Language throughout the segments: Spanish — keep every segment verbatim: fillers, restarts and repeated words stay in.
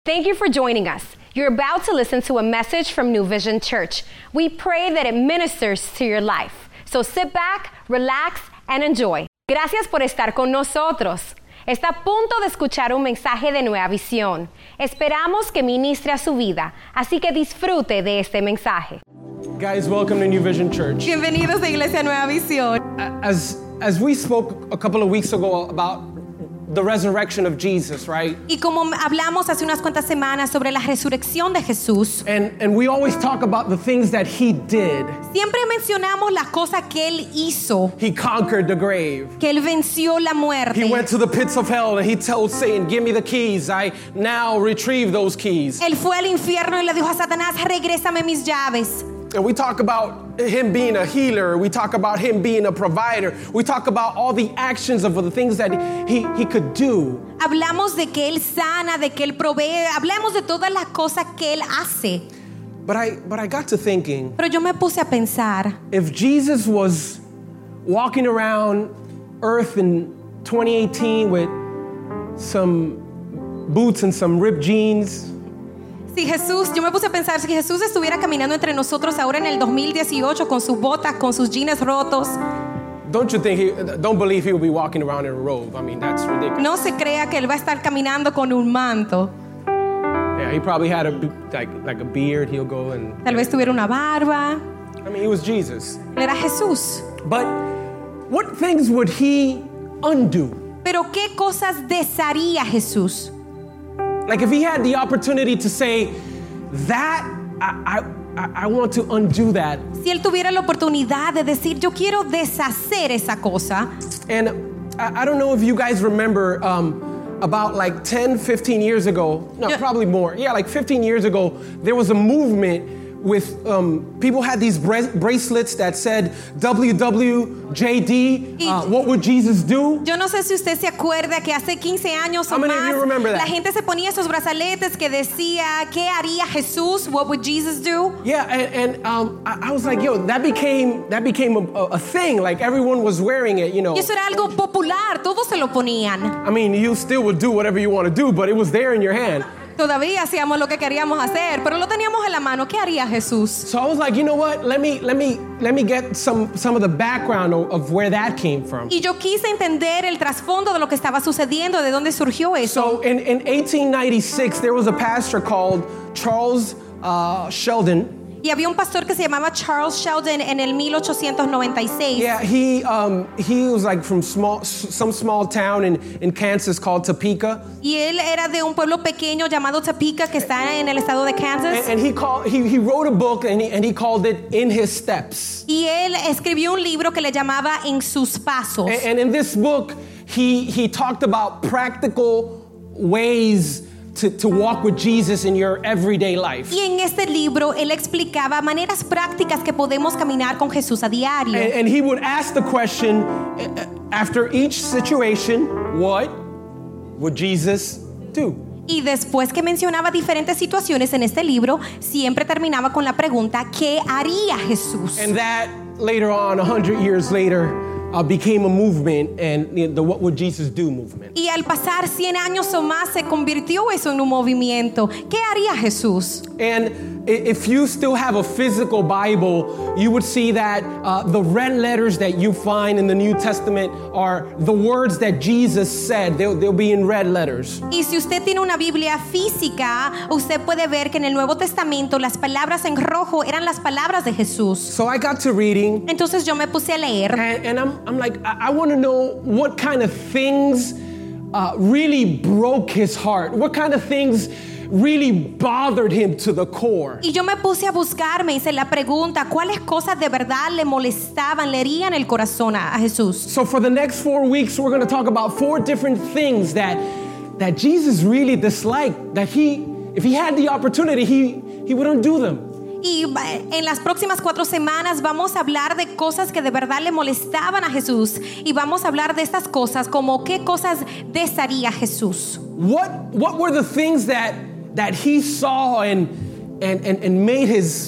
Thank you for joining us. You're about to listen to a message from New Vision Church. We pray that it ministers to your life. So sit back, relax, and enjoy. Gracias por estar con nosotros. Está a punto de escuchar un mensaje de Nueva Visión. Esperamos que ministre a su vida, así que disfrute de este mensaje. Guys, welcome to New Vision Church. Bienvenidos a Iglesia Nueva Visión. As as we spoke a couple of weeks ago about the resurrection of Jesus, right? Y como hablamos hace unas cuantas semanas sobre la resurrección de Jesús, And and we always talk about the things that he did. siempre mencionamos las cosas que él hizo, He conquered the grave. que él venció la muerte. He went to the pits of hell and he told Satan, "Give me the keys. I now retrieve those keys." Él fue al infierno y le dijo a Satanás, regrésame mis llaves. And we talk about him being a healer. We talk about him being a provider. We talk about all the actions of the things that he, he could do. Hablamos de que él sana, de que él provee, hablamos de todas las cosas que él hace. But I but I got to thinking, Pero yo me puse a pensar, if Jesus was walking around earth in twenty eighteen with some boots and some ripped jeans, si Jesús, yo me puse a pensar, si Jesús estuviera caminando entre nosotros ahora en el dos mil dieciocho con sus botas, con sus jeans rotos, don't you think he, don't believe he will be walking around in a robe? I mean, that's ridiculous. no se crea que él va a estar caminando con un manto. Yeah, he probably had a like like a beard. He'll go and Tal vez tuviera una barba. I mean, he was Jesus. Él era Jesús. But what things would he undo? Pero ¿qué cosas desharía Jesús? Like if he had the opportunity to say that I I, I want to undo that. Si él tuviera la oportunidad de decir, yo quiero deshacer esa cosa. And I, I don't know if you guys remember um, about like ten, fifteen years ago, no, Yeah. probably more. Yeah, like fifteen years ago, there was a movement with um, people had these bra- bracelets that said W W J D, Y- uh, what would Jesus do? Yo no sé si usted se acuerda que hace quince años o How many of más, you remember that? la gente se ponía esos brazaletes que decía, ¿qué haría Jesús? What would Jesus do? Yeah, and, and um, I, I was like, yo, that became that became a, a, a thing. Like everyone was wearing it, you know. Y eso era algo popular, todos se lo ponían. I mean, you still would do whatever you want to do, but it was there in your hand. Todavía hacíamos lo que queríamos hacer, pero lo teníamos en la mano. ¿Qué haría Jesús? So I was like, you know what? Let me let me let me get some some of the background of, of where that came from. Y yo quise entender el trasfondo de lo que estaba sucediendo, de dónde surgió eso. So in, in eighteen ninety-six, there was a pastor called Charles uh, Sheldon. Y había un pastor que se llamaba Charles Sheldon en el mil ochocientos noventa y seis. Yeah, he um, he was like from small some small town in, in Kansas called Topeka. Y él era de un pueblo pequeño llamado Topeka que está en el estado de Kansas. And, and he called he, he wrote a book and he, and he called it In His Steps. Y él escribió un libro que le llamaba En sus pasos. And, and in this book, he he talked about practical ways to, to walk with Jesus in your everyday life. Y en este libro él explicaba maneras prácticas que podemos caminar con Jesús a diario. And, and he would ask the question uh, after each situation, what would Jesus do? Y después que mencionaba diferentes situaciones en este libro, siempre terminaba con la pregunta, ¿qué haría Jesús? And that later on, a hundred years later, uh, became a movement, and the What Would Jesus Do movement. Y al pasar cien años o más se convirtió eso en un movimiento. ¿Qué haría Jesús? And if you still have a physical Bible, you would see that uh, the red letters that you find in the New Testament are the words that Jesus said. They'll, they'll be in red letters. Y si usted tiene una Biblia física, usted puede ver que en el Nuevo Testamento las palabras en rojo eran las palabras de Jesús. So I got to reading, Entonces yo me puse a leer and, and I'm, I'm like, I, I want to know what kind of things uh, really broke his heart. What kind of things really bothered him to the core. y yo me puse a buscar, me hice la pregunta, ¿cuáles cosas de verdad le molestaban, le herían el corazón a, a Jesús? So for the next four weeks, we're going to talk about four different things that that Jesus really disliked. That he, if he had the opportunity, he he wouldn't do them. Y en las próximas cuatro semanas vamos a hablar de cosas que de verdad le molestaban a Jesús. Y vamos a hablar de estas cosas como qué cosas desharía Jesús. What what were the things that that he saw and and and, and made his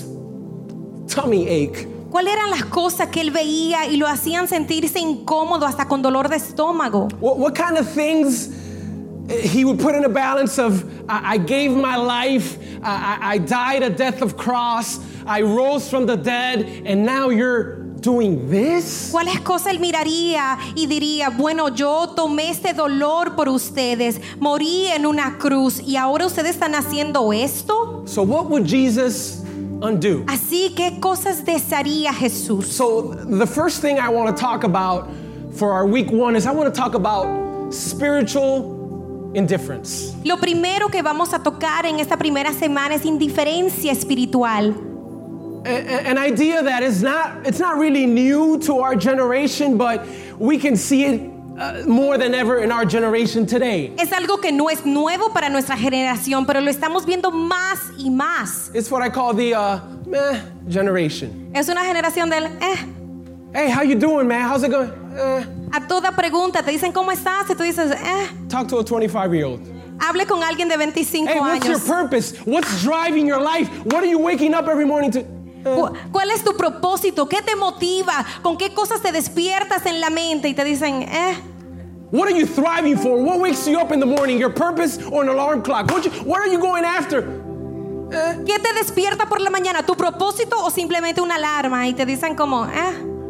tummy ache? ¿Cuáles eran las cosas que él veía y lo hacían sentirse incómodo hasta con dolor de estómago? What what kind of things he would put in a balance of, I, I gave my life, I, I died a death of cross, I rose from the dead, and now you're doing this? ¿Cuáles cosas él miraría y diría, bueno, yo tomé este dolor por ustedes, morí en una cruz y ahora ustedes están haciendo esto? So what would Jesus undo? Así, ¿qué cosas desharía Jesús? So the first thing I want to talk about for our week one is I want to talk about spiritual indifference. Lo primero que vamos a tocar en esta primera semana es indiferencia espiritual. An idea that is not, it's not really new to our generation, but we can see it uh, more than ever in our generation today. Es algo que no es nuevo para nuestra generación, pero lo estamos viendo más y más. It's what I call the uh, meh generation. Es una generación del eh. Hey, how you doing, man? How's it going? Eh. A toda pregunta te dicen ¿cómo estás? Y tú dices eh. Talk to a twenty-five-year-old. Hable con alguien de veinticinco hey, what's años. your purpose? What's driving your life? What are you waking up every morning to? ¿Cuál es tu propósito? ¿Qué te motiva? ¿Con qué cosas te despiertas en la mente? Y te dicen, eh. What are you thriving for? What wakes you up in the morning? Your purpose or an alarm clock? What, you, what are you going after? Eh. ¿Qué te despierta por la mañana? ¿Tu propósito o simplemente una alarma? Y te dicen como, eh.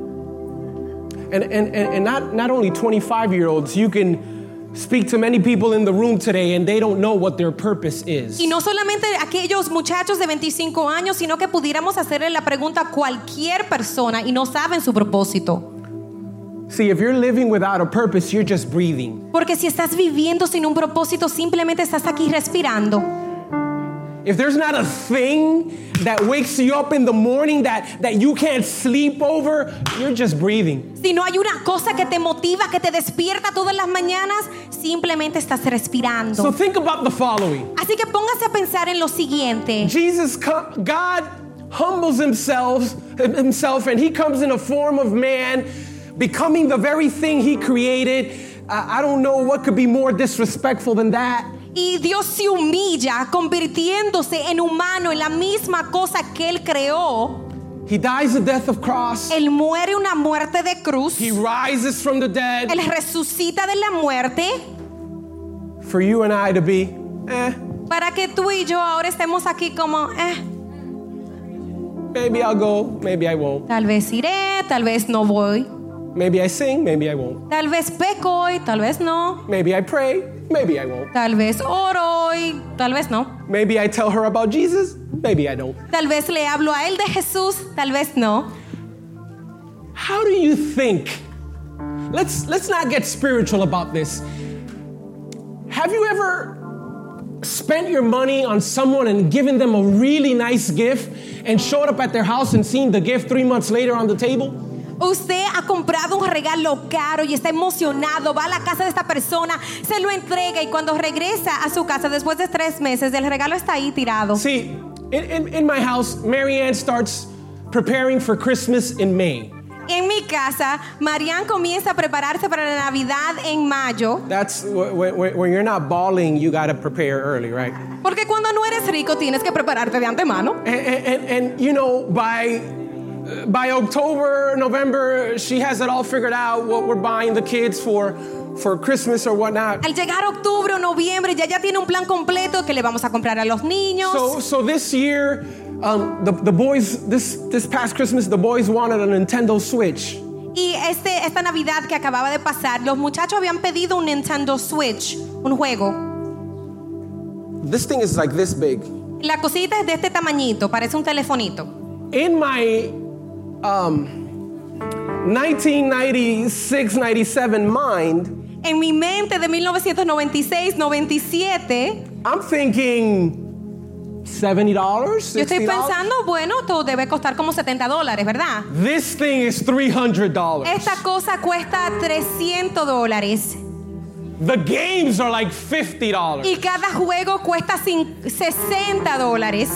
And, and, and not, not only twenty-five-year-olds, you can speak to many people in the room today and they don't know what their purpose is. Y no solamente aquellos muchachos de veinticinco años, sino que pudiéramos hacerle la pregunta a cualquier persona y no saben su propósito. See, if you're living without a purpose, you're just breathing. Porque si estás viviendo sin un propósito, simplemente estás aquí respirando. If there's not a thing that wakes you up in the morning that, that you can't sleep over, you're just breathing. Si no hay una cosa que te motiva, que te despierta todas las mañanas, simplemente estás respirando. So think about the following. Así que póngase a pensar en lo siguiente. Jesus, God humbles himself, himself and he comes in a form of man, becoming the very thing he created. Uh, I don't know what could be more disrespectful than that. Y Dios se humilla convirtiéndose en humano, en la misma cosa que Él creó. He dies the death of cross. Él muere una muerte de cruz. He rises from the dead. Él resucita de la muerte. For you and I to be, eh. Para que tú y yo ahora estemos aquí como, eh. Maybe I'll go, maybe I won't. Tal vez iré, tal vez no voy. Maybe I sing, maybe I won't. Tal vez peco hoy, tal vez no. Maybe I pray, maybe I won't. Tal vez oro hoy, tal vez no. Maybe I tell her about Jesus, maybe I don't. Tal vez le hablo a él de Jesús, tal vez no. How do you think? Let's let's not get spiritual about this. Have you ever spent your money on someone and given them a really nice gift and showed up at their house and seen the gift three months later on the table? Usted ha comprado un regalo caro y está emocionado, va a la casa de esta persona, se lo entrega y cuando regresa a su casa después de tres meses, el regalo está ahí tirado. See, in, in, in my house, Marianne starts preparing for Christmas in May. En mi casa, Marianne comienza a prepararse para la Navidad en mayo. That's when, when you're not balling, you gotta prepare early, right? Porque cuando no eres rico tienes que prepararte de antemano. And, and, and you know, by by October, November, she has it all figured out what we're buying the kids for for Christmas or whatnot. Al llegar octubre o noviembre ya ya tiene un plan completo que le vamos a comprar a los niños. So so this year, um, the the boys this this past Christmas, the boys wanted a Nintendo Switch. Y este esta Navidad que acababa de pasar, los muchachos habían pedido un Nintendo Switch, un juego. This thing is like this big. La cosita es de este tamañito, parece un telefonito. In my um, nineteen ninety-six ninety-seven mind, en mi mente de mil novecientos noventa y seis noventa y siete, I'm thinking seventy dollars. Yo estoy pensando, bueno, todo debe costar como setenta dólares, ¿verdad? This thing is three hundred dollars. Esta cosa cuesta trescientos dólares. The games are like fifty dollars. Y cada juego cuesta sesenta dólares.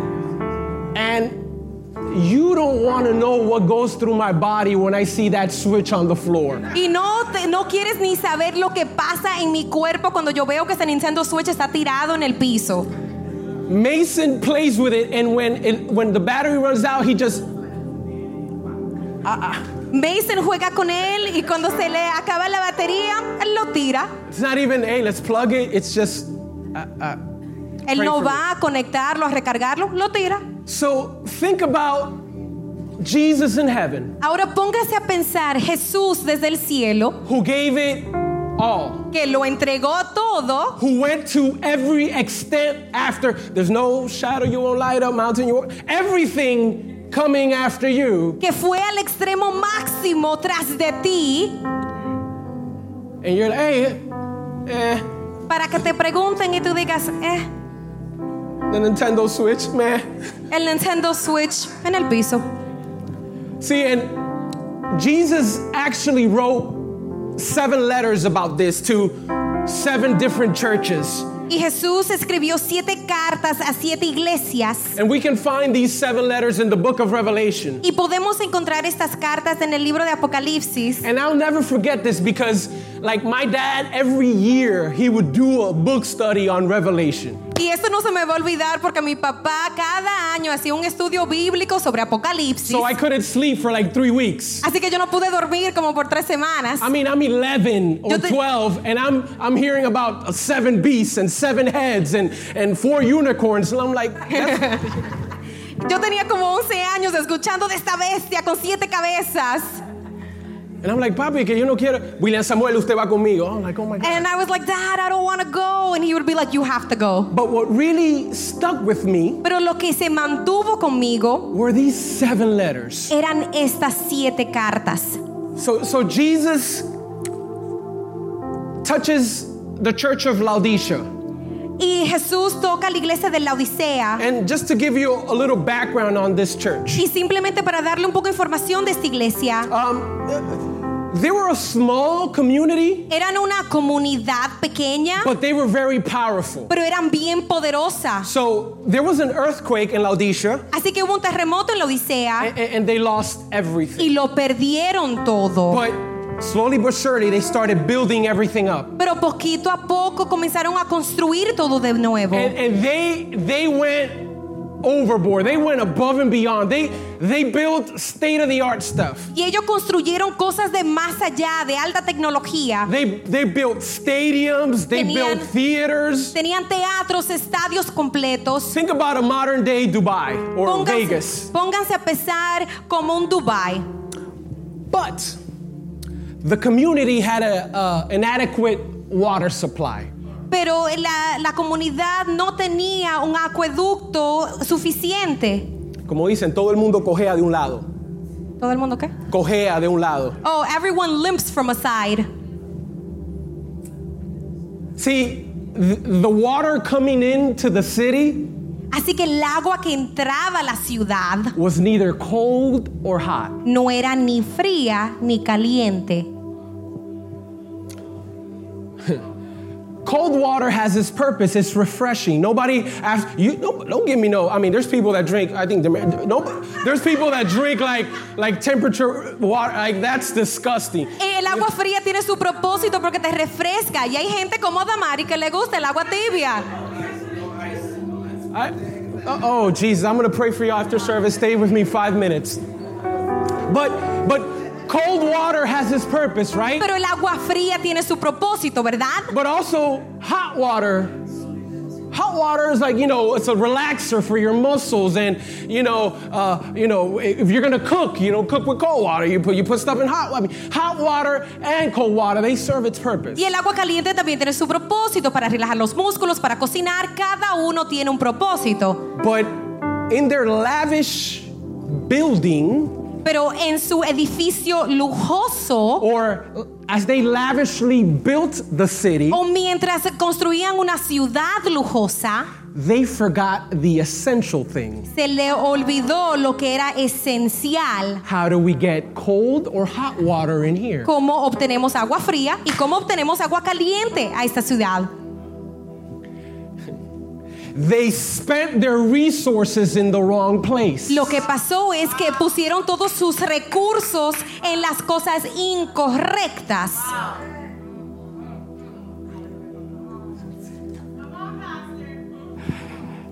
And you don't want to know what goes through my body when I see that switch on the floor. Y no, te, no quieres ni saber lo que pasa en mi cuerpo cuando yo veo que ese Nintendo Switch está tirado en el piso. Mason plays with it, and when it, when the battery runs out, he just. Uh, uh, Mason juega con él y cuando se le acaba la batería, él lo tira. It's not even, hey, let's plug it. It's just, uh, uh, Él pray no for va a conectarlo, a recargarlo, lo tira. So think about Jesus in heaven, Ahora póngase a pensar, Jesús desde el cielo, who gave it all, que lo entregó todo, who went to every extent after. There's no shadow you won't light up, mountain you won't. Everything coming after you. que fue al extremo máximo tras de ti, And you're like, hey, eh, para que te pregunten y tú digas, eh, the Nintendo Switch, man. el Nintendo Switch en el piso. See, and Jesus actually wrote seven letters about this to seven different churches. Y Jesús escribió siete cartas a siete iglesias. And we can find these seven letters in the book of Revelation. Y podemos encontrar estas cartas en el libro de Apocalipsis. And I'll never forget this because, like, my dad, every year, he would do a book study on Revelation. Y esto no se me va a olvidar porque mi papá cada año hacía un estudio bíblico sobre Apocalipsis. So I couldn't sleep for like three weeks. Así que yo no pude dormir como por tres semanas. I mean, I'm eleven or Yo te- twelve, and I'm I'm hearing about seven beasts and seven heads and, and four unicorns. And I'm like, that's, Yo tenía como once años escuchando de esta bestia con siete cabezas. and I'm like, papi, que yo no quiero. William Samuel, usted va conmigo. I'm like, oh my God. And I was like, Dad, I don't want to go. And he would be like, you have to go. But what really stuck with me Pero lo que se mantuvo conmigo were these seven letters. eran estas siete cartas. So, so Jesus touches the church of Laodicea. Y Jesús toca la iglesia de la Odisea. And just to give you a little background on this church, Y simplemente para darle un poco de información de esta iglesia, um, they were a small community, eran una comunidad pequeña, but they were very powerful. pero eran bien poderosas. So there was an earthquake in Laodicea, Así que hubo un terremoto en la Odisea and, and they lost y everything. lo perdieron todo. But slowly but surely, they started building everything up. Pero poquito a poco comenzaron a construir todo de nuevo. And, and they they went overboard. They went above and beyond. They they built state-of-the-art stuff. Y ellos construyeron cosas de más allá, de alta tecnología. They they built stadiums. They Tenían- built theaters. Tenían teatros, estadios completos. Think about a modern day Dubai or Pónganse, Vegas. pónganse a pensar como un Dubai. But the community had a uh, an adequate water supply. Pero la, la comunidad no tenía un acueducto suficiente. Como dicen, todo el mundo cojea de un lado. ¿Todo el mundo qué? Cojea de un lado. Oh, everyone limps from a side. See, th- the water coming into the city Así que el agua que entraba a la ciudad was neither cold or hot. no era ni fría ni caliente. Cold water has its purpose. It's refreshing. Nobody asks you. No, don't give me no. I mean, there's people that drink. I think no. There's people that drink like like temperature water. Like that's disgusting. El agua fría tiene su propósito porque te refresca y hay gente como Damari que le gusta el agua tibia. I, oh Jesus, I'm gonna pray for you after service. Stay with me five minutes. But but cold water has its purpose, right? Pero el agua fría tiene su propósito, ¿verdad? But also hot water. Hot water is like, you know, it's a relaxer for your muscles, and you know, uh, you know, if you're gonna cook, you know, cook with cold water. You put you put stuff in hot. I mean, hot water and cold water, they serve its purpose. Y el agua caliente también tiene su propósito para relajar los músculos, para cocinar. Cada uno tiene un propósito. But in their lavish building, Pero en su edificio lujoso, or as they lavishly built the city, o mientras construían una ciudad lujosa, they forgot the essential thing. se le olvidó lo que era esencial. How do we get cold or hot water in here? Cómo obtenemos agua fría y cómo obtenemos agua caliente a esta ciudad. They spent their resources in the wrong place. Lo que pasó es que pusieron todos sus recursos en las cosas incorrectas.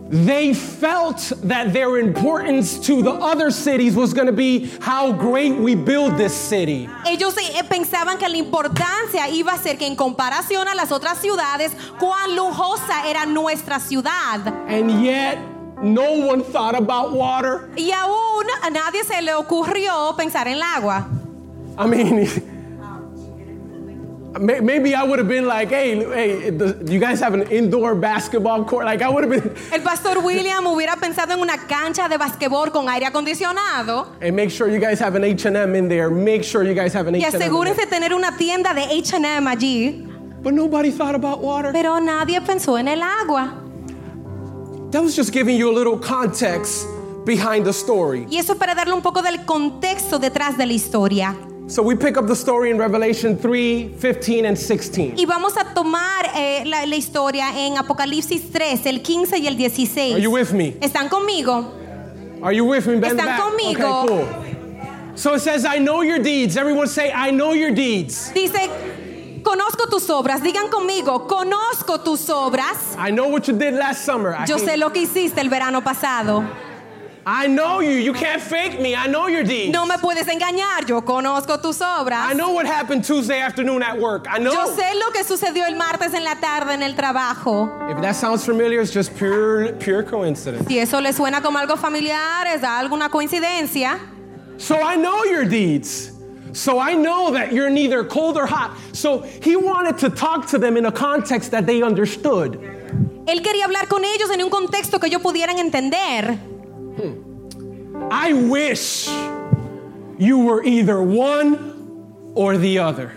they felt that their importance to the other cities was going to be how great we build this city. Ellos eh, pensaban que la importancia iba a ser que en comparación a las otras ciudades, cuán lujosa era nuestra ciudad. And yet, no one thought about water. Y aún a nadie se le ocurrió pensar en el agua. I mean, maybe I would have been like, hey, hey, do you guys have an indoor basketball court? Like I would have been. El pastor William hubiera pensado en una cancha de basquetbol con aire acondicionado. And make sure you guys have an H and M in there. Make sure you guys have an Y H and M. asegúrense de tener una tienda de H and M allí. But nobody thought about water. Pero nadie pensó en el agua. That was just giving you a little context behind the story. Y eso es para darle un poco del contexto detrás de la historia. So we pick up the story in Revelation three, fifteen, and sixteen. Y vamos a tomar eh, la, la historia en Apocalipsis tres, el quince y el dieciséis. Are you with me? ¿Están conmigo? Are you with me? Bend ¿Están back. conmigo? Okay, cool. So it says, I know your deeds. Everyone say, I know your deeds. Dice, conozco tus obras. Digan conmigo, conozco tus obras. I know what you did last summer. I Yo hate- sé lo que hiciste el verano pasado. I know you. You can't fake me. I know your deeds. No me puedes engañar. Yo conozco tus obras. I know what happened Tuesday afternoon at work. I know. Yo sé lo que sucedió el martes en la tarde en el trabajo. If that sounds familiar, it's just pure, pure coincidence. Si eso le suena como algo familiar, es alguna coincidencia. So I know your deeds. So I know that you're neither cold or hot. So he wanted to talk to them in a context that they understood. Él quería hablar con ellos en un contexto que ellos pudieran entender. I wish you were either one or the other.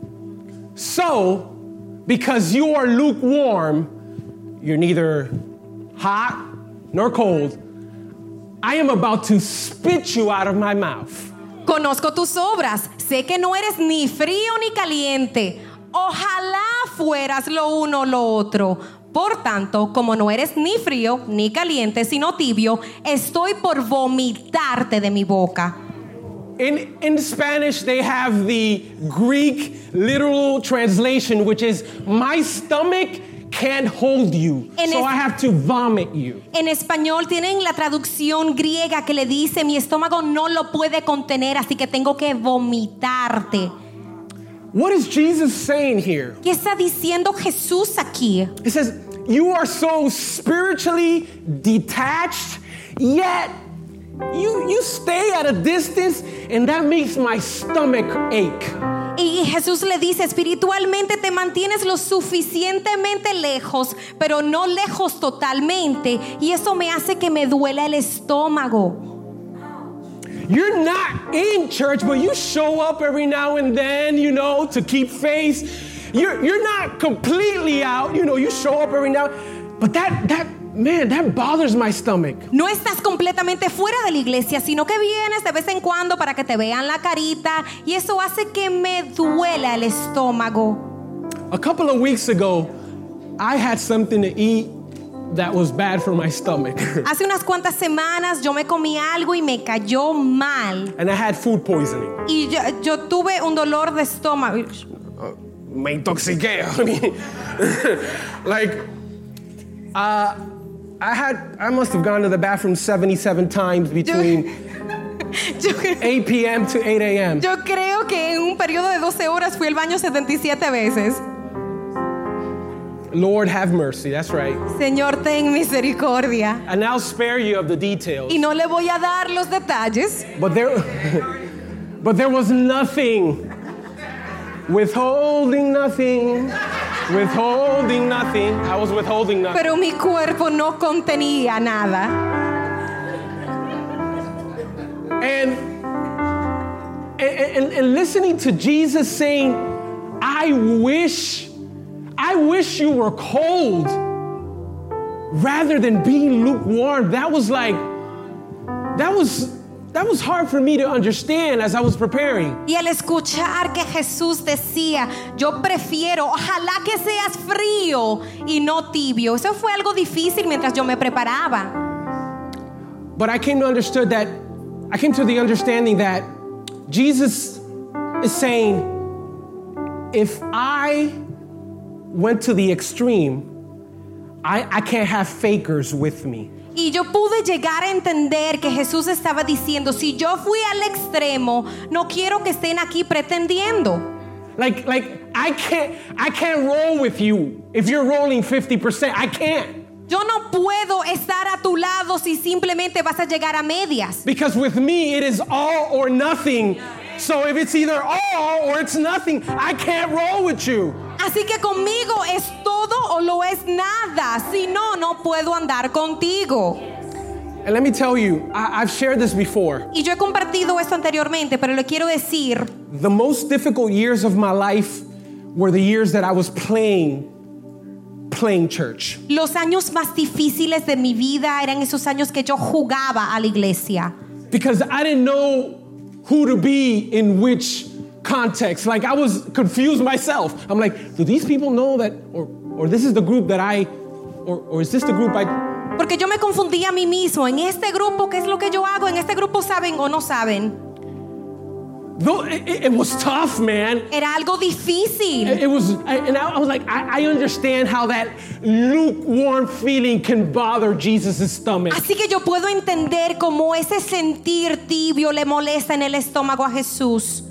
So, because you are lukewarm, you're neither hot nor cold, I am about to spit you out of my mouth. Conozco tus obras. Sé que no eres ni frío ni caliente. Ojalá fueras lo uno o lo otro. Por tanto, como no eres ni frío ni caliente, sino tibio, estoy por vomitarte de mi boca. In, in Spanish, they have the Greek literal translation, which is, my stomach can't hold you, En so es- I have to vomit you. En español tienen la traducción griega que le dice, mi estómago no lo puede contener, así que tengo que vomitarte. What is Jesus saying here? ¿Qué está diciendo Jesús aquí? It says, you are so spiritually detached, yet you, you stay at a distance, and that makes my stomach ache. Y Jesús le dice, espiritualmente te mantienes lo suficientemente lejos, pero no lejos totalmente, y eso me hace que me duela el estómago. You're not in church, but you show up every now and then, you know, to keep faith. You're, you're not completely out, you know, you show up every now, but that, that, man, that bothers my stomach. No estás completamente fuera de la iglesia, sino que vienes de vez en cuando para que te vean la carita, y eso hace que me duela el estómago. A couple of weeks ago, I had something to eat that was bad for my stomach. Hace unas cuantas semanas yo me comí algo y me cayó mal. And I had food poisoning. Y yo, yo tuve un dolor de estómago. Me intoxiqué. I mean, like, uh, I had, I must have gone to the bathroom seventy-seven times between Yo, eight p.m. to eight a.m. yo creo que en un periodo de doce horas fui al baño setenta y siete veces. Lord have mercy, that's right. Señor, ten misericordia. And I'll spare you of the details. Y no le voy a dar los detalles. But there, but there was nothing, withholding nothing, withholding nothing. I was withholding nothing. Pero mi cuerpo no contenía nada. And, and, and, and listening to Jesus saying, I wish, I wish you were cold rather than being lukewarm. That was like, that was, that was hard for me to understand as I was preparing. Y al escuchar que Jesús decía, yo prefiero, ojalá que seas frío y no tibio. Eso fue algo difícil mientras yo me preparaba. But I came to understood that, I came to the understanding that Jesus is saying, if I went to the extreme, I, I can't have fakers with me. Y yo pude llegar a entender que Jesús estaba diciendo, si yo fui al extremo, no quiero que estén aquí pretendiendo. Like, like I can't, I can't roll with you if you're rolling fifty percent. I can't. Yo no puedo estar a tu lado si simplemente vas a llegar a medias. Because with me, it is all or nothing. So if it's either all or it's nothing, I can't roll with you. Así que conmigo es todo o lo es nada. Si no, no puedo andar contigo. And let me tell you, I, I've shared this before. Y yo he compartido esto anteriormente, pero le quiero decir, The most difficult years of my life were the years that I was playing, playing church. los años más difíciles de mi vida eran esos años que yo jugaba a la iglesia. Because I didn't know who to be in which context. Like I was confused myself. I'm like, do these people know that, or, or this is the group that I, or, or is this the group I... Porque yo me confundía a mí mismo. En este grupo, ¿qué es lo que yo hago? En este grupo, ¿saben o no saben? Though it, it was tough, man. Era algo difícil. It was, and I was like, I, I understand how that lukewarm feeling can bother Jesus' stomach. Así que yo puedo entender cómo ese sentir tibio le molesta en el estómago a Jesús.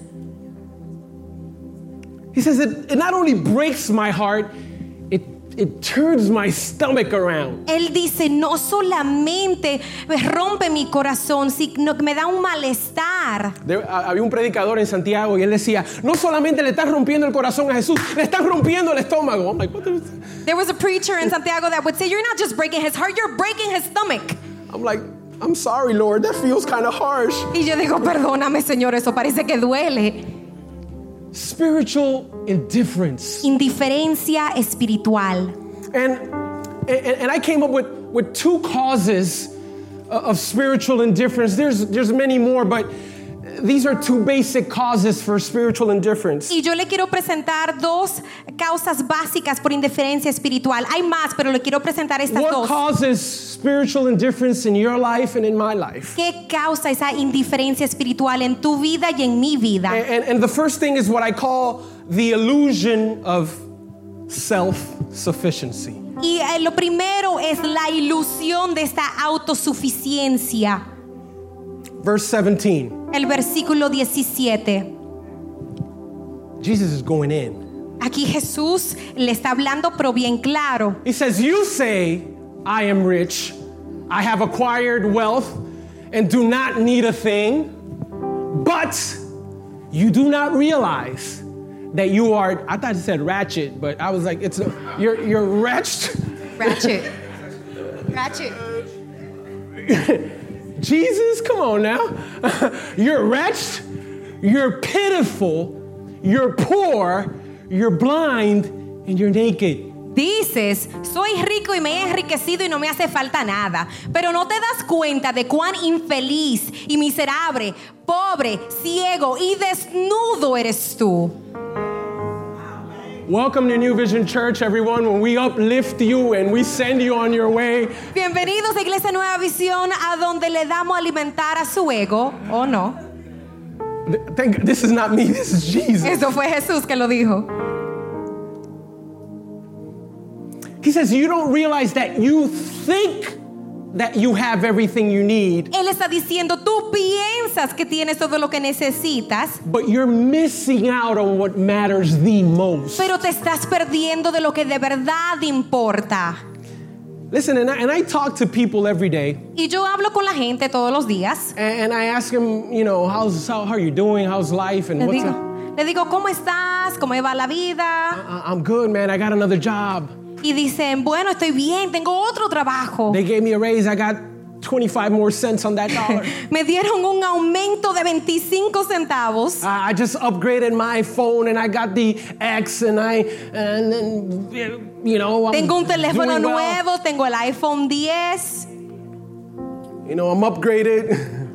He says it, it not only breaks my heart, it, it turns my stomach around. Él dice, no solamente rompe mi corazón, sino que me da un malestar. There, había un predicador en Santiago y él decía, no solamente le estás rompiendo el corazón a Jesús, le estás rompiendo el estómago. I'm like, what the... There was a preacher in Santiago that would say, you're not just breaking his heart, you're breaking his stomach. I'm like, I'm sorry, Lord, that feels kind of harsh. Y yo digo, perdóname, Señor, eso parece que duele. Spiritual indifference. Indiferencia espiritual. And, and, and I came up with, with two causes of spiritual indifference. There's, there's many more, but these are two basic causes for spiritual indifference. Y yo le quiero presentar dos causas básicas por indiferencia espiritual. Hay más, pero le quiero presentar estas What dos. causes spiritual indifference in your life and in my life? ¿Qué causa esa indiferencia espiritual en tu vida y en mi vida? And, and, and the first thing is what I call the illusion of self-sufficiency. Y eh, lo primero es la ilusión de esta autosuficiencia. Verse seventeen. El versículo diecisiete. Jesus is going in. Aquí Jesús le está hablando, pero bien claro. He says, you say, I am rich, I have acquired wealth, and do not need a thing, but you do not realize that you are, I thought it said ratchet, but I was like, it's a, you're, you're wretched. Ratchet. Ratchet. Jesus, come on now. You're wretched, you're pitiful, you're poor, you're blind, and you're naked. Dices, soy rico y me he enriquecido y no me hace falta nada. Pero no te das cuenta de cuán infeliz y miserable, pobre, ciego y desnudo eres tú. Welcome to New Vision Church, everyone, when we uplift you and we send you on your way. Bienvenidos a Iglesia Nueva Visión, a donde le damos a alimentar a su ego, ¿o no? Thank, this is not me, this is Jesus. Eso fue Jesús que lo dijo. He says, you don't realize that you think that you have everything you need. Él está diciendo, tú piensas que tienes todo lo que necesitas, But you're missing out on what matters the most. pero te estás perdiendo de lo que de verdad importa. Listen, and I, and I talk to people every day, Y yo hablo con la gente todos los días. and, and I ask them, you know, how's how, how are you doing? How's life? And Le what's digo, up? le digo, ¿cómo estás? ¿Cómo va la vida? I- I'm good, man. I got another job. Y dicen, bueno, estoy bien, tengo otro trabajo. They gave me a raise. I got twenty-five more cents on that dollar. Me dieron un aumento de veinticinco centavos. I I just upgraded my phone, and I got the X, and I and then you know I'm Tengo un teléfono doing well. nuevo, tengo el iPhone diez. You know, I'm upgraded.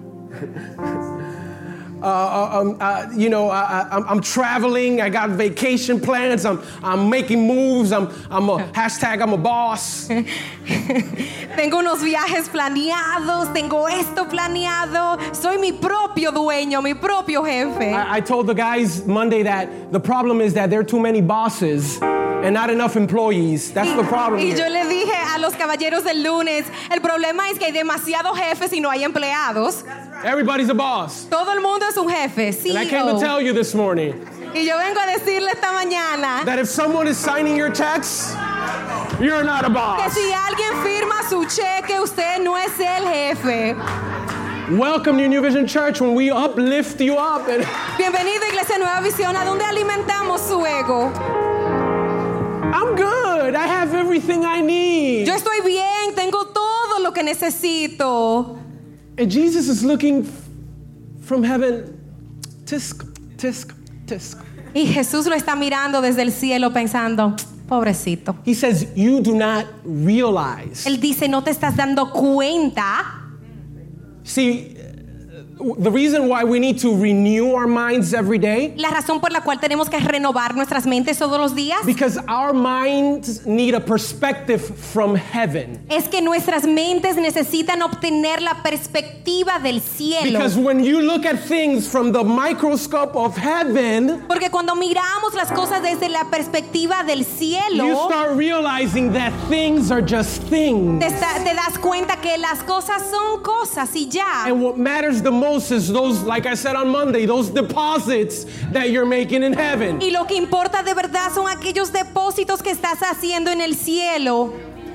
uh, um, uh, you know, I, I, I'm, I'm traveling. I got vacation plans. I'm, I'm making moves. I'm, I'm a hashtag. I'm a boss. Tengo unos viajes planeados, tengo esto planeado. Soy mi propio dueño, mi propio jefe. I, I told the guys Monday that the problem is that there are too many bosses and not enough employees. That's the problem. Y here. yo le dije los caballeros del lunes. El problema es que hay demasiados jefes y no hay empleados. Everybody's a boss. Todo el mundo es un jefe, sí. And I came to tell you this morning Y yo vengo a decirle esta mañana that if someone is signing your checks, you're not a que boss. si alguien firma su cheque, usted no es el jefe. Welcome to New Vision Church, when we uplift you up. And Bienvenido a Iglesia Nueva Visión, a donde alimentamos su ego. I'm good. I have everything I need. Yo estoy bien, tengo todo lo que necesito. And Jesus is looking f- from heaven. Tisk, tisk, tisk. Y Jesús lo está mirando desde el cielo pensando, pobrecito. He says, you do not realize. Él dice, no te estás dando cuenta. See, the reason why we need to renew our minds every day, La razón por la cual tenemos que renovar nuestras mentes todos los días because our minds need a perspective from heaven. es que nuestras mentes necesitan obtener la perspectiva del cielo. Because when you look at things from the microscope of heaven, Porque cuando miramos las cosas desde la perspectiva del you cielo, start realizing that things are just things. te, está- te das cuenta que las cosas son cosas y ya. And what matters the most is those, like I said on Monday, those deposits that you're making in heaven. Y lo que importa de verdad son aquellos depósitos que estás haciendo en el cielo.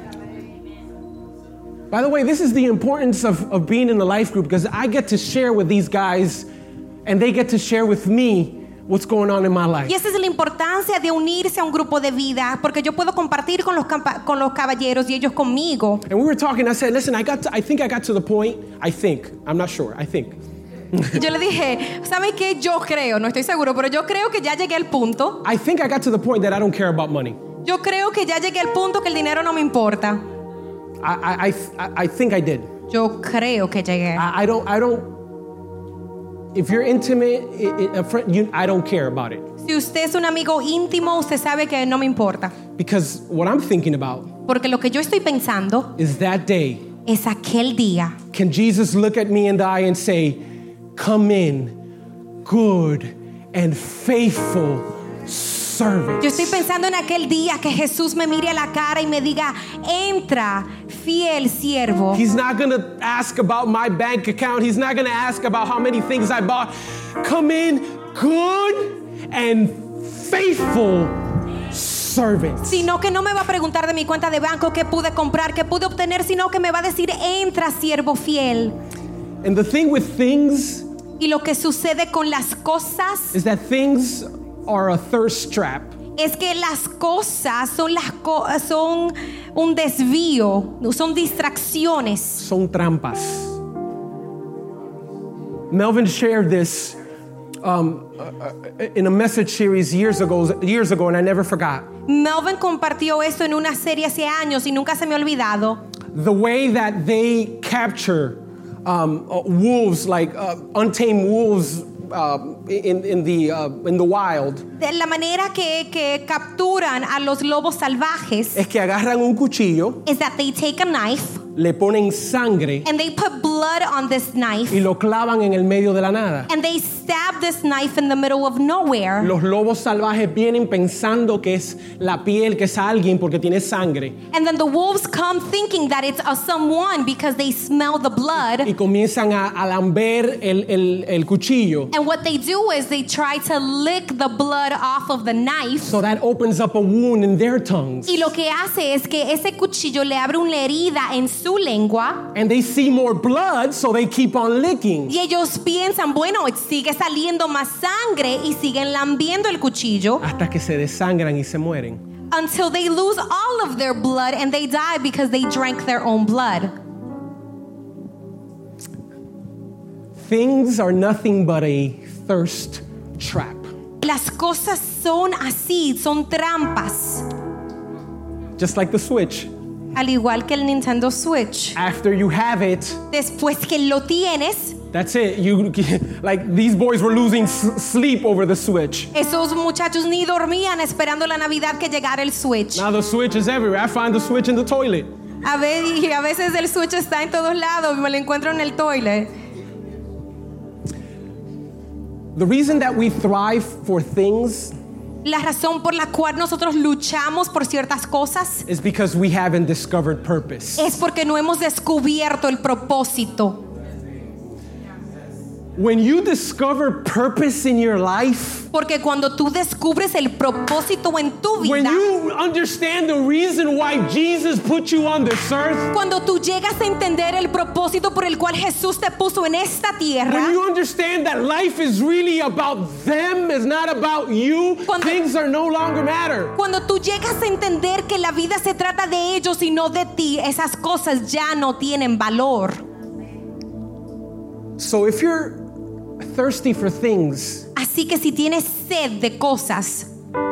By the way, this is the importance of, of being in the life group, because I get to share with these guys and they get to share with me what's going on in my life. Y esa es la importancia de unirse a un grupo de vida, porque yo puedo compartir con los, campa- con los caballeros y ellos conmigo. And we were talking, I said, listen, I got to, I think I got to the point, I think, I'm not sure, I think. Y yo le dije, ¿sabes qué? Yo creo, no estoy seguro, pero yo creo que ya llegué al punto. I think I got to the point that I don't care about money. Yo creo que ya llegué al punto que el dinero no me importa. I, I, I, I think I did. Yo creo que llegué. I, I don't, I don't, if you're intimate, i- i- a friend, you, I don't care about it. Si usted es un amigo íntimo, usted sabe que no me importa. Because what I'm thinking about Porque lo que yo estoy pensando is that day, es aquel día. can Jesus look at me in the eye and say, come in, good and faithful servant. Yo estoy pensando en aquel día que Jesús me mire a la cara y me diga, entra, fiel siervo. He's not going to ask about my bank account. He's not going to ask about how many things I bought. Come in, good and faithful servant. Sino que no me va a preguntar de mi cuenta de banco qué pude comprar, qué pude obtener, sino que me va a decir, entra, siervo fiel. And the thing with things Y lo que sucede con las cosas is that things are a thirst trap. es que las cosas son, las co- son un desvío, son distracciones. Son trampas. Melvin shared this um, uh, uh, in a message series years ago, years ago, and I never forgot. Melvin compartió esto en una serie hace años y nunca se me ha olvidado. The way that they capture um, uh, wolves, like uh, untamed wolves uh, in, in, the, uh, in the wild, De la manera que, que capturan a los lobos salvajes es que agarran un cuchillo, is that they take a knife le ponen sangre and they put blood on this knife y lo clavan en el medio de la nada. and they stab this knife in the middle of nowhere. Los lobos salvajes vienen pensando que es la piel, que es alguien porque tiene sangre, And then the wolves come thinking that it's a someone because they smell the blood. y comienzan a, a lamber el, el, el cuchillo. And what they do is they try to lick the blood off of the knife. So that opens up a wound in their tongues. Y lo que hace es que ese cuchillo le abre una herida en su lengua. And they see more blood, so they keep on licking. Y ellos piensan, bueno, sigue saliendo más sangre y siguen lambiendo el cuchillo Hasta que se desangran y se mueren. until they lose all of their blood and they die because they drank their own blood. Things are nothing but a thirst trap. Las cosas son así, son trampas. Just like the Switch. Al igual que el Nintendo Switch. After you have it, Después que lo tienes, that's it. You like these boys were losing s- sleep over the Switch. esos muchachos ni dormían esperando la Navidad que llegara el Switch. Now the Switch is everywhere. I find the Switch in the toilet. A ver, y a veces el Switch está en todos lados y me lo encuentro en el toilet. The reason that we thrive for things La razón por la cual nosotros luchamos por ciertas cosas is because we haven't discovered purpose. es porque no hemos descubierto el propósito. When you discover purpose in your life, Porque cuando tú descubres el propósito en tu when vida, you understand the reason why Jesus put you on this earth, cuando tú llegas a entender el propósito por el cual Jesús te puso en esta tierra, when you understand that life is really about them, it's not about you, Cuando- things are no longer matter. cuando tú llegas a entender que la vida se trata de ellos y no de ti, esas cosas ya no tienen valor. So if you're thirsty for things, Así que si tienes sed de cosas,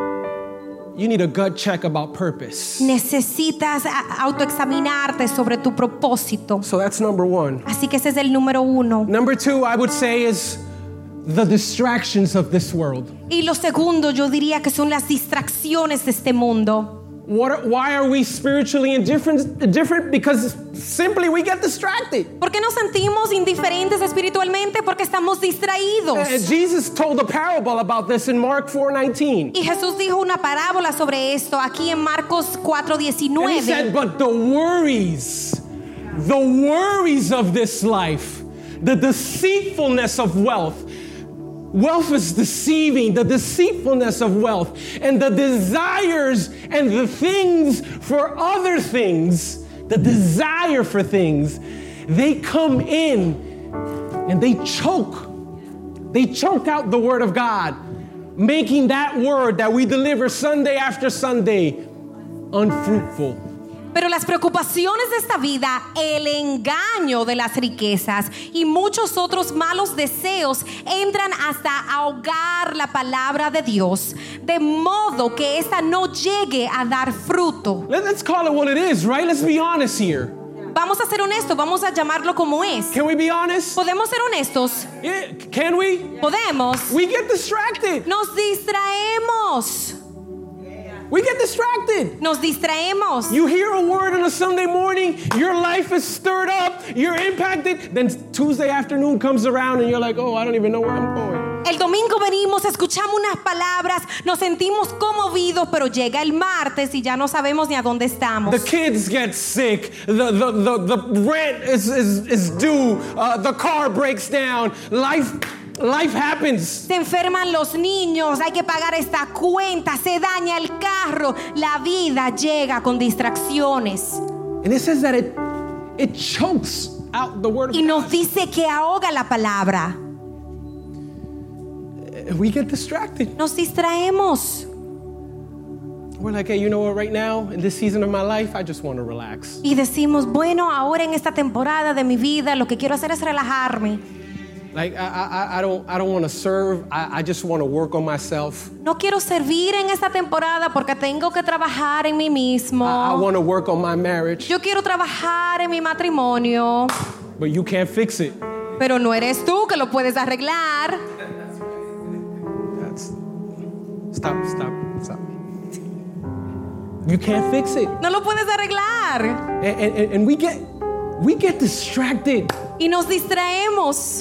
you need a gut check about purpose. necesitas a- autoexaminarte sobre tu propósito. So that's number one. Así que ese es el número uno. Number two, I would say, is the distractions of this world. Y lo segundo, yo diría que son las distracciones de este mundo. What are, why are we spiritually indifferent? Different? Because simply we get distracted. ¿Por qué nos sentimos indiferentes espiritualmente? Porque estamos distraídos. Uh, Jesus told a parable about this in Mark four nineteen. Y Jesús dijo una parábola sobre esto aquí en Marcos cuatro And he said, diecinueve. but the worries, the worries of this life, the deceitfulness of wealth, wealth is deceiving, the deceitfulness of wealth, and the desires and the things for other things, the desire for things, they come in and they choke. They choke out the word of God, making that word that we deliver Sunday after Sunday unfruitful. Pero las preocupaciones de esta vida, el engaño de las riquezas y muchos otros malos deseos entran hasta ahogar la palabra de Dios, de modo que ésta no llegue a dar fruto. Let- Let's call it what it is, right? Let's be honest here. Vamos a ser honestos, vamos a llamarlo como es. Can we be honest? ¿Podemos ser honestos? Yeah, can we? Podemos. We get distracted. Nos distraemos. We get distracted. Nos distraemos. You hear a word on a Sunday morning, your life is stirred up, you're impacted. Then Tuesday afternoon comes around and you're like, oh, I don't even know where I'm going. El domingo venimos, escuchamos unas palabras, nos sentimos conmovidos, pero llega el martes y ya no sabemos ni a dónde estamos. The kids get sick, the, the, the, the rent is, is, is due, uh, the car breaks down, life, life happens. Se enferman los niños, hay que pagar esta cuenta, se daña el carro, la vida llega con distracciones. And it says that it, it chokes out the word of Y nos God. dice que ahoga la palabra. We get distracted. Nos distraemos. We're like, hey, you know what, right now, in this season of my life, I just want to relax. Y decimos, bueno, ahora en esta temporada de mi vida lo que quiero hacer es relajarme. Like, I, I, I don't, I don't want to serve. I, I just want to work on myself. No quiero servir en esta temporada porque tengo que trabajar en mí mismo. I, I want to work on my marriage. Yo quiero trabajar en mi matrimonio. But you can't fix it. Pero no eres tú que lo puedes arreglar. That's, stop, stop, stop. You can't fix it. No lo puedes arreglar. And, and, and we get, we get distracted. Y nos distraemos.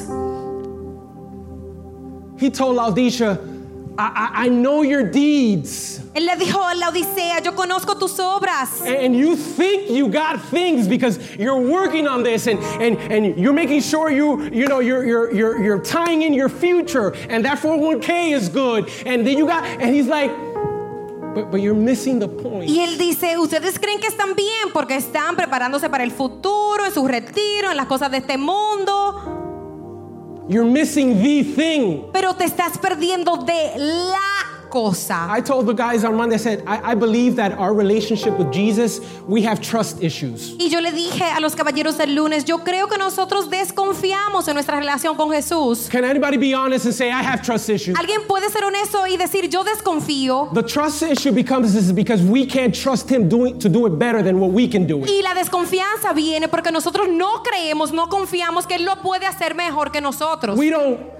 He told Laodicea, I, I, I know your deeds. Él le dijo a la Odisea, yo conozco tus obras. And, and you think you got things because you're working on this and, and, and you're making sure you, you know, you're, you're, you're, you're tying in your future and that four oh one k is good. And then you got, and he's like, but, but you're missing the point. Y él dice, ustedes creen que están bien porque están preparándose para el futuro, en su retiro, en las cosas de este mundo. You're missing the thing. Pero te estás perdiendo de la cosa. I told the guys on Monday, I said, I, I believe that our relationship with Jesus, we have trust issues. Y yo le dije a los caballeros del lunes, yo creo que nosotros desconfiamos en nuestra relación con Jesús. Can anybody be honest and say, I have trust issues? Alguien puede ser honesto y decir, yo desconfío. The trust issue becomes this is because we can't trust him doing, to do it better than what we can do it. Y la desconfianza viene porque nosotros no creemos, no confiamos que Él lo puede hacer mejor que nosotros. We don't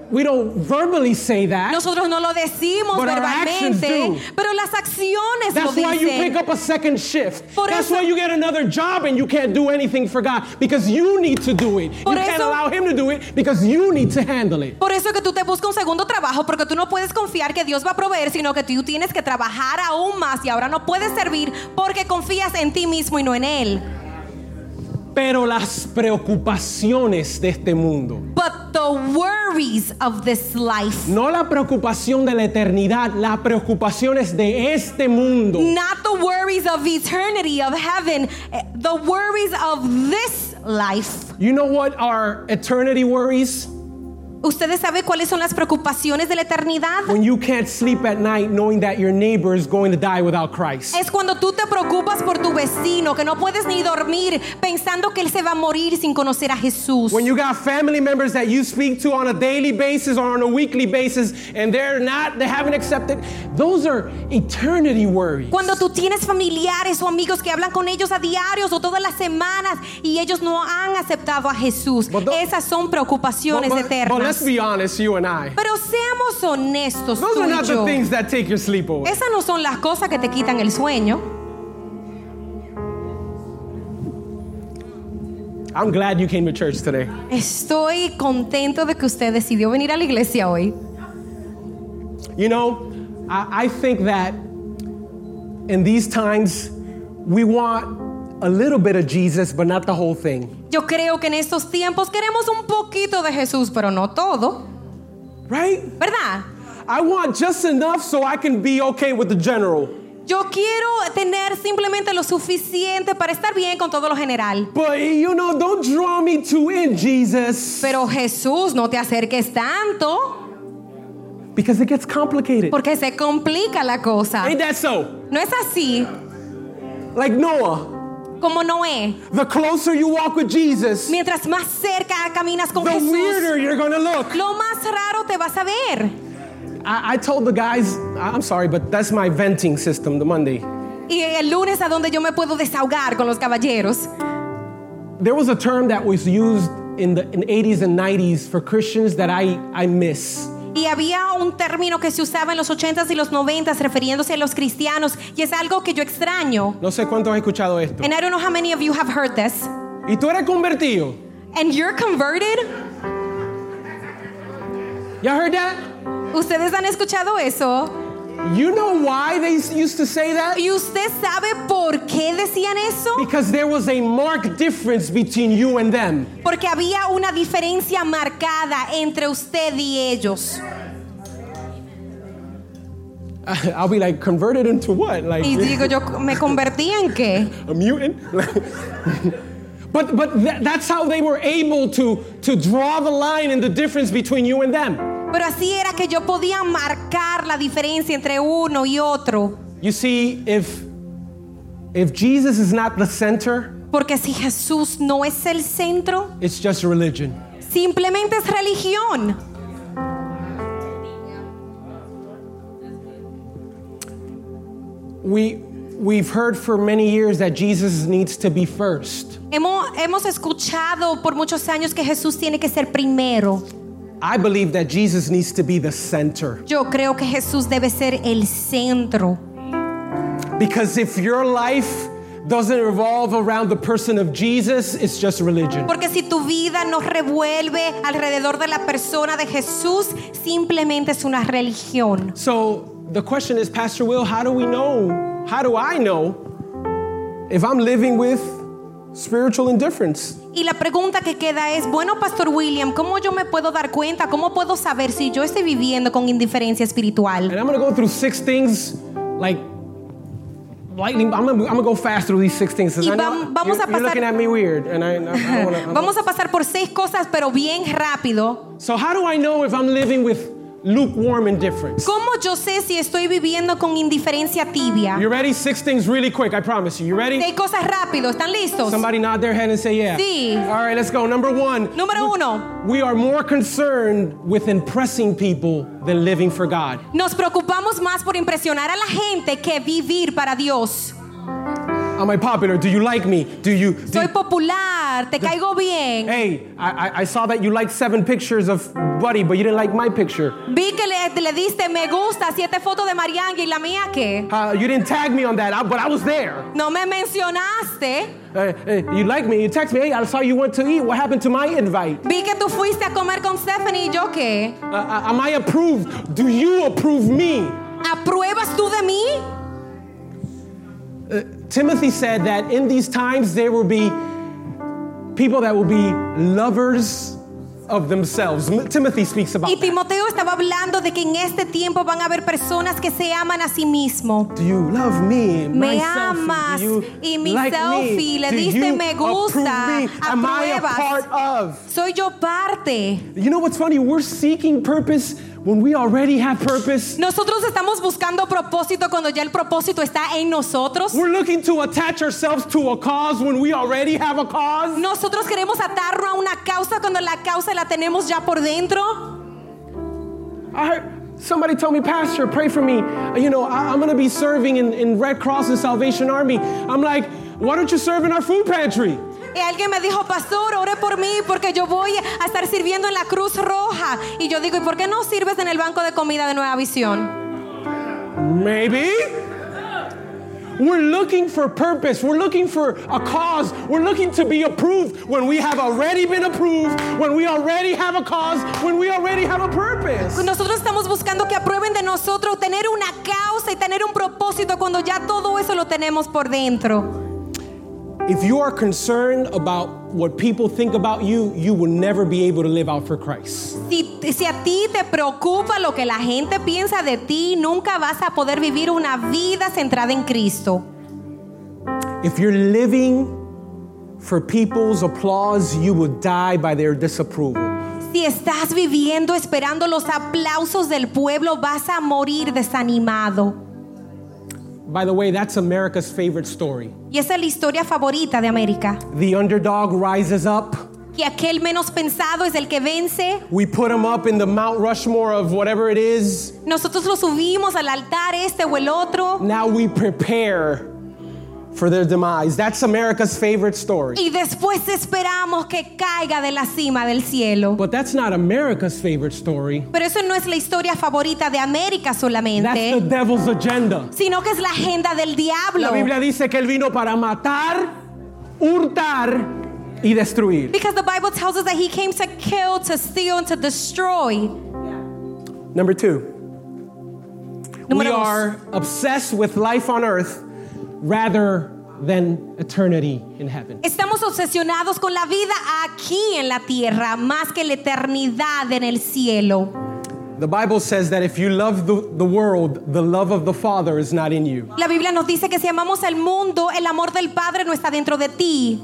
we don't verbally say that. Nosotros no lo decimos But our actions verbalmente, do. pero las acciones That's lo why you dicen. pick up a second shift. Por That's eso- why you get another job and you can't do anything for God because you need to do it. Por you can't eso- allow him to do it because you need to handle it. Por eso es que tú te buscas un segundo trabajo, porque tú no puedes confiar que Dios va a proveer, sino que tú tienes que trabajar aún más y ahora no puedes servir porque confías en ti mismo y no en Él. Pero las preocupaciones de este mundo, But the worries of this life, no la preocupación de la eternidad, las preocupaciones de este mundo. not the worries of eternity, of heaven, eh, the worries of this life. You know what are eternity worries? ¿Ustedes saben cuáles son las preocupaciones de la eternidad? When you can't sleep at night knowing that your neighbor is going to die without Christ. Es cuando tú te preocupas por tu vecino, que no puedes ni dormir pensando que él se va a morir sin conocer a Jesús. When you got family members that you speak to on a daily basis or on a weekly basis and they're not, they haven't accepted, those are eternity worries. Cuando tú tienes familiares o amigos que hablan con ellos a diarios o todas las semanas y ellos no han aceptado a Jesús. But tho- Esas son preocupaciones But, but- but eternas. let's be honest, you and I. Pero seamos honestos, Those tú are y not the yo. things that take your sleep away. Esas no son las cosas que te quitan el sueño. I'm glad you came to church today. Estoy contento de que usted decidió venir a la iglesia hoy. You know, I, I think that in these times, we want a little bit of Jesus, but not the whole thing. Yo creo que en estos tiempos queremos un poquito de Jesús, pero no todo, Right? ¿verdad? I want just enough so I can be okay with the general. Yo quiero tener simplemente lo suficiente para estar bien con todo lo general. But, you know, don't draw me too in, Jesus. Pero Jesús, no te acerques tanto, Because it gets complicated. porque se complica la cosa. Ain't that so? No es así Like Noah, como Noé. the closer you walk with Jesus, Mientras más cerca caminas con the Jesús, weirder you're going to look. lo más raro te vas a ver. I, I told the guys, I'm sorry, but that's my venting system, the Monday. Y el lunes a donde yo me puedo desahogar con los caballeros. There was a term that was used in the in eighties and nineties for Christians that I, I miss. Y había un término que se usaba en los ochentas y los noventas refiriéndose a los cristianos y es algo que yo extraño. No sé cuántos han escuchado esto. And I don't know how many of you have heard this. Y tú eres convertido. And you're converted. Y'all heard that? ¿Ustedes han escuchado eso? You know why they used to say that? ¿Y usted sabe por qué decían eso? Because there was a marked difference between you and them. Porque había una diferencia marcada entre usted y ellos. I'll be like, converted into what? Like Y digo yo, ¿me convertí en qué? a mutant? but but th- that's how they were able to, to draw the line and the difference between you and them. Pero así era que yo podía marcar la diferencia entre uno y otro. You see, if if Jesus is not the center, Porque si Jesús no es el centro, it's just religion. simplemente es religión. We we've heard for many years that Jesus needs to be first. Hemos, hemos escuchado por muchos años que Jesús tiene que ser primero. I believe that Jesus needs to be the center. Yo creo que Jesús debe ser el centro. Because if your life doesn't revolve around the person of Jesus, it's just religion. Porque si tu vida no revuelve alrededor de la persona de Jesús, simplemente es una religión. So the question is, Pastor Will, how do we know? How do I know if I'm living with spiritual indifference? Y la pregunta que queda es, bueno, Pastor William, ¿cómo yo me puedo dar cuenta? ¿Cómo puedo saber si yo estoy viviendo con indiferencia espiritual? And I'm going to go through six things, like lightning. I'm going to go fast through these six things. 'Cause Y I know vam- vamos you're, a you're pasar- looking at me weird, and I, I, I don't wanna, Vamos a pasar por seis cosas, pero bien rápido. So how do I know if I'm living with lukewarm indifference? ¿Cómo yo sé si estoy viviendo con indiferencia tibia? You ready? Six things really quick, I promise you. You ready? Seis cosas rápido, ¿están listos? Somebody nod their head and say yeah. Sí. All right, let's go. Number one. Número uno, We are more concerned with impressing people than living for God. nos preocupamos más por impresionar a la gente que vivir para Dios. Am I popular? Do you like me? Do you? Do Soy popular, te caigo bien. Hey, I, I saw that you liked seven pictures of Buddy, but you didn't like my picture. Vi que le, le diste me gusta siete fotos de Mariangi y la mía qué. Uh, you didn't tag me on that, I, but I was there. No me mencionaste. Uh, hey, you like me? You text me. Hey, I saw you went to eat. What happened to my invite? Vi que tú fuiste a comer con Stephanie y yo qué. Uh, uh, am I approved? Do you approve me? ¿Apruebas tú de mí? Uh, Timothy said that in these times there will be people that will be lovers of themselves. M- Timothy speaks about Y that. Timoteo estaba hablando de que en este tiempo van a haber personas que se aman a sí mismo. Do you love me? Me My amas selfie? Do you y mi like selfie, me? le Do diste you me gusta, approve me? Am I a apruebas. part of? Soy yo parte. You know what's funny? We're seeking purpose when we already have purpose. Nosotros estamos buscando propósito cuando ya el propósito está en nosotros. We're looking to attach ourselves to a cause when we already have a cause. Nosotros queremos atarlo a una causa cuando la causa la tenemos ya por dentro. I heard somebody told me, Pastor, pray for me. You know, I, I'm going to be serving in, in Red Cross and Salvation Army. I'm like, why don't you serve in our food pantry? Y alguien me dijo, pastor, ore por mí porque yo voy a estar sirviendo en la Cruz Roja. Y yo digo, ¿y por qué no sirves en el banco de comida de Nueva Visión? Maybe. We're looking for purpose. We're looking for a cause. We're looking to be approved when we have already been approved, when we already have a cause, when we already have a purpose. Nosotros estamos buscando que aprueben de nosotros tener una causa y tener un propósito cuando ya todo eso lo tenemos por dentro. If you are concerned about what people think about you, you will never be able to live out for Christ. Si, si a ti te preocupa lo que la gente piensa de ti, nunca vas a poder vivir una vida centrada en Cristo. If you're living for people's applause, you will die by their disapproval. Si estás viviendo esperando los aplausos del pueblo, vas a morir desanimado. By the way, that's America's favorite story. Y esa es la historia favorita de América. The underdog rises up. Que aquel menos pensado es el que vence. We put him up in the Mount Rushmore of whatever it is. Nosotros lo subimos al altar este o el otro. Now we prepare for their demise. That's America's favorite story. Y después esperamos que caiga de la cima del cielo. But that's not America's favorite story. Pero eso no es la historia favorita de América solamente. That's the devil's agenda. Sino que es la agenda del diablo. La Biblia dice que él vino para matar, hurtar y destruir. Because the Bible tells us that he came to kill, to steal, and to destroy. Number two, Número we dos. are obsessed with life on earth rather than eternity in heaven. Estamos obsesionados con la vida aquí en la tierra más que la eternidad en el cielo. The Bible says that if you love the, the world, the love of the Father is not in you. La Biblia nos dice que si amamos al mundo, el amor del Padre no está dentro de ti.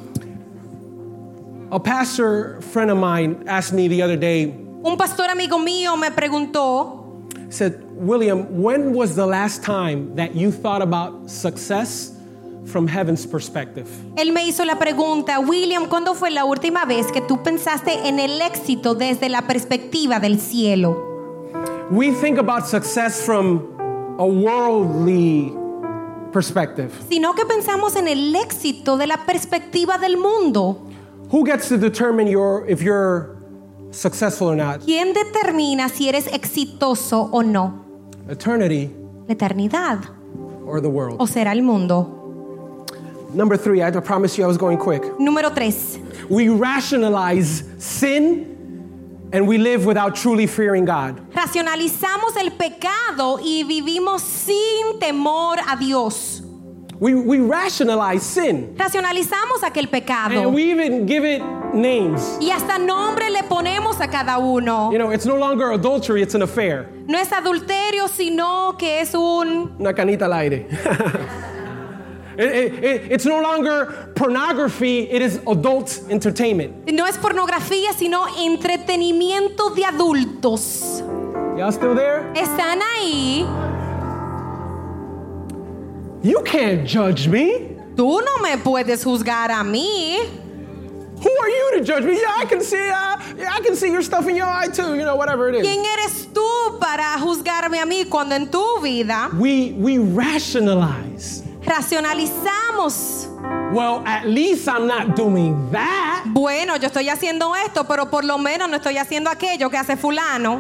A pastor friend of mine asked me the other day, Un pastor amigo mío me preguntó, said, William, when was the last time that you thought about success from heaven's perspective? él me hizo la pregunta, William, ¿cuándo fue la última vez que tú pensaste en el éxito desde la perspectiva del cielo? We think about success from a worldly perspective. Sino que pensamos en el éxito de la perspectiva del mundo. Who gets to determine your if you're successful or not? ¿Quién determina si eres exitoso o no? Eternity La eternidad or the world? o será el mundo. Number three, I promise you I was going quick. Número tres. We rationalize sin and we live without truly fearing God. Racionalizamos el pecado y vivimos sin temor a Dios. We, we rationalize sin. Racionalizamos aquel pecado. And we even give it names. Y hasta nombre le ponemos a cada uno. You know, it's no longer adultery, it's an affair. No es adulterio, sino que es un... Una canita al aire. it, it, it, it's no longer pornography, it is adult entertainment. No es pornografía, sino entretenimiento de adultos. Y'all still there? Están ahí. You can't judge me. Tú no me puedes juzgar a mí. Who are you to judge me? Yeah, I can see, uh, yeah, I can see your stuff in your eye too. You know, whatever it is. ¿Quién eres tú para juzgarme a mí cuando en tu vida We we rationalize. racionalizamos? Well, at least I'm not doing that. Bueno, yo estoy haciendo esto, pero por lo menos no estoy haciendo aquello que hace fulano.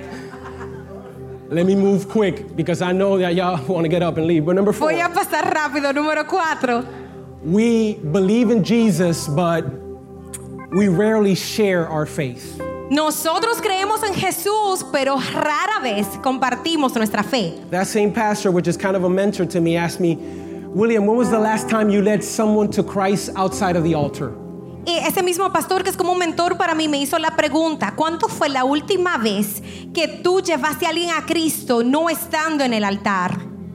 Let me move quick because I know that y'all want to get up and leave. But number four, Voy a pasar rápido. Número cuatro. we believe in Jesus, but we rarely share our faith. Nosotros creemos en Jesús, pero rara vez compartimos nuestra fe. That same pastor, which is kind of a mentor to me, asked me, William, when was the last time you led someone to Christ outside of the altar? Y ese mismo pastor que es como un mentor para mí me hizo la pregunta, ¿cuándo fue la última vez que tú llevaste a alguien a Cristo no estando en el altar?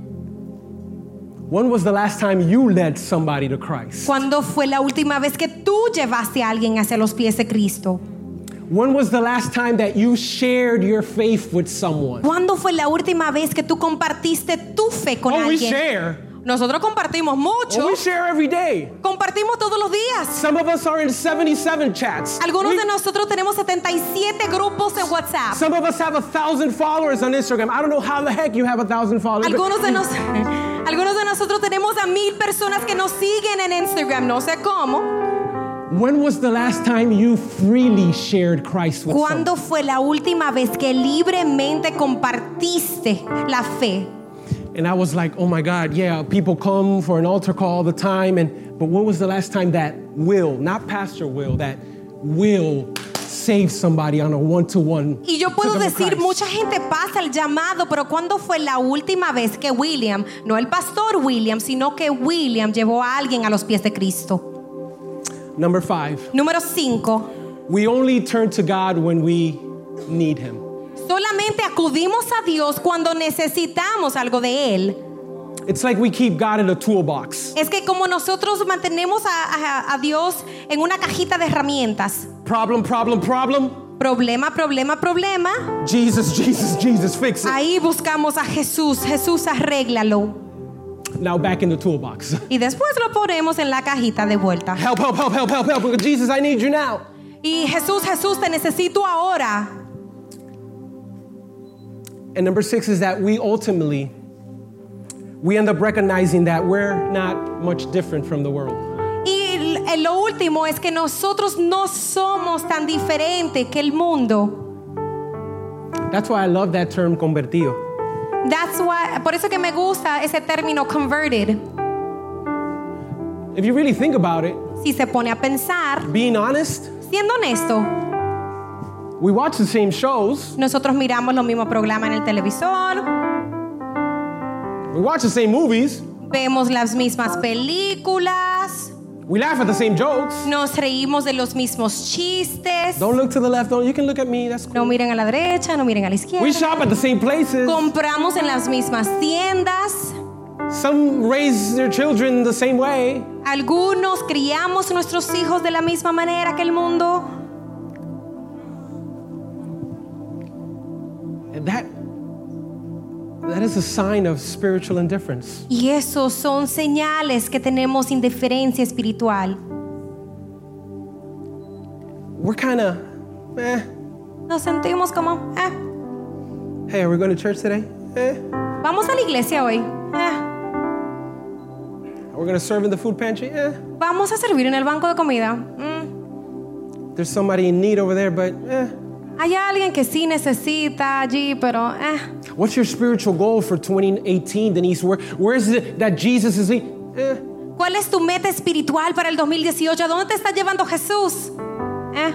When was the last time you led somebody to Christ? ¿Cuándo fue la última vez que tú llevaste a alguien hacia los pies de Cristo? When was the last time that you shared your faith with someone? ¿Cuándo fue la última vez que tú compartiste tu fe con Oh, we alguien? share. Nosotros compartimos mucho. Oh, we share every day. Compartimos todos los días. Some of us are in seventy-seven chats. Algunos We- de nosotros tenemos setenta y siete grupos en WhatsApp. Some of us have a thousand followers on Instagram. I don't know how the heck you have a thousand followers. but- Algunos de, nos, algunos de nosotros tenemos a mil personas que nos siguen en Instagram. No sé cómo. When was the last time you freely shared Christ with someone? ¿Cuándo fue la última vez que libremente compartiste la fe? And I was like, oh my God, yeah, people come for an altar call all the time. And but when was the last time that Will, not Pastor Will, that Will save somebody on a one-to-one? Y yo puedo took them to decir, Christ? mucha gente pasa el llamado, pero ¿cuándo fue la última vez que William, no el pastor William, sino que William llevó a alguien a los pies de Cristo? Number five, Número cinco. we only turn to God when we need Him. Solamente acudimos a Dios cuando necesitamos algo de Él. It's like we keep God in a toolbox. Es que como nosotros mantenemos a, a- a Dios en una cajita de herramientas. Problem, problem, problem. Problema, problema, problema. Jesus, Jesus, Jesus, fix it. Ahí buscamos a Jesús. Jesús, arréglalo. Now back in the toolbox. Y después lo ponemos en la cajita de vuelta. Help, help, help, help, help, help. Jesus, I need you now. Y Jesús, Jesús, te necesito ahora. And number six is that we ultimately, we end up recognizing that we're not much different from the world. Y l- lo último es que nosotros no somos tan diferentes que el mundo. That's why I love that term convertido. That's why, por eso que me gusta ese término converted. If you really think about it, Si se pone a pensar, being honest, siendo honesto, we watch the same shows, nosotros miramos los mismos programas en el televisor, we watch the same movies, vemos las mismas películas, we laugh at the same jokes. nos reímos de los mismos chistes. Don't look to the left, don't, you can look at me, that's cool. No miren a la derecha, no miren a la We izquierda. shop at the same places. Compramos en las mismas tiendas. Some raise their children the same way. Algunos criamos nuestros hijos de la misma manera que el mundo. And that, that is a sign of spiritual indifference. Y esos son señales que tenemos indiferencia espiritual. We're kind of, eh, Nos sentimos como, eh, hey, are we going to church today? Eh. vamos a la iglesia hoy. Eh, We're going to serve in the food pantry? Eh. vamos a servir en el banco de comida. Mm, There's somebody in need over there, but eh. hay alguien que sí necesita allí, pero eh. What's your spiritual goal for twenty eighteen, Denise? Where, where is it that Jesus is? Eh. ¿Cuál es tu meta espiritual para el dos mil dieciocho? ¿A dónde te está llevando Jesús? Eh.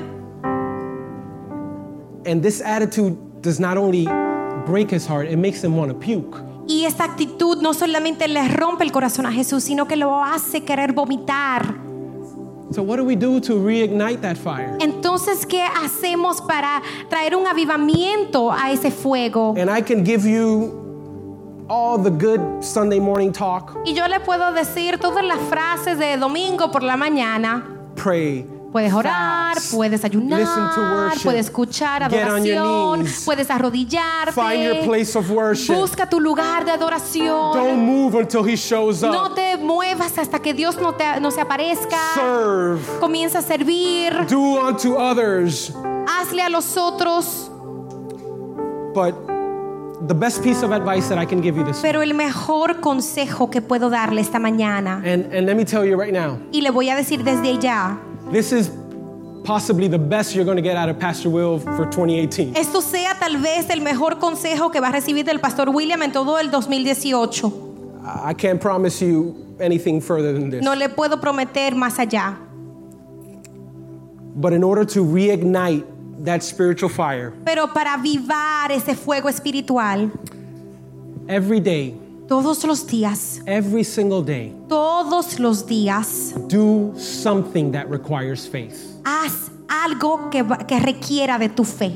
And this attitude does not only break his heart, it makes him want to puke. Y esta actitud no solamente le rompe el corazón a Jesús, sino que lo hace querer vomitar. So what do we do to reignite that fire? Entonces, ¿qué hacemos para traer un avivamiento a ese fuego? And I can give you all the good Sunday morning talk. Y yo le puedo decir todas las frases de domingo por la mañana. Pray. Puedes orar, fast, puedes ayunar, listen to worship, puedes escuchar get on your adoración, knees, puedes arrodillarte, find your place of worship. busca tu lugar de adoración. Don't move until he shows up. No te muevas hasta que Dios no, te, no se aparezca. Serve. Comienza a servir. Do unto others. Hazle a los otros. But the best piece of advice that I can give you this Pero el mejor consejo que puedo darle esta mañana, and, and let me tell you right now, y le voy a decir desde ya, this is possibly the best you're going to get out of Pastor Will for twenty eighteen. esto sea tal vez el mejor consejo que va a recibir del Pastor William en todo el dos mil dieciocho. I can't promise you anything further than this. No le puedo prometer más allá. But in order to reignite that spiritual fire, Pero para avivar ese fuego espiritual, every day, todos los días, every single day, todos los días, do something that requires faith. haz algo que, va- que requiera de tu fe.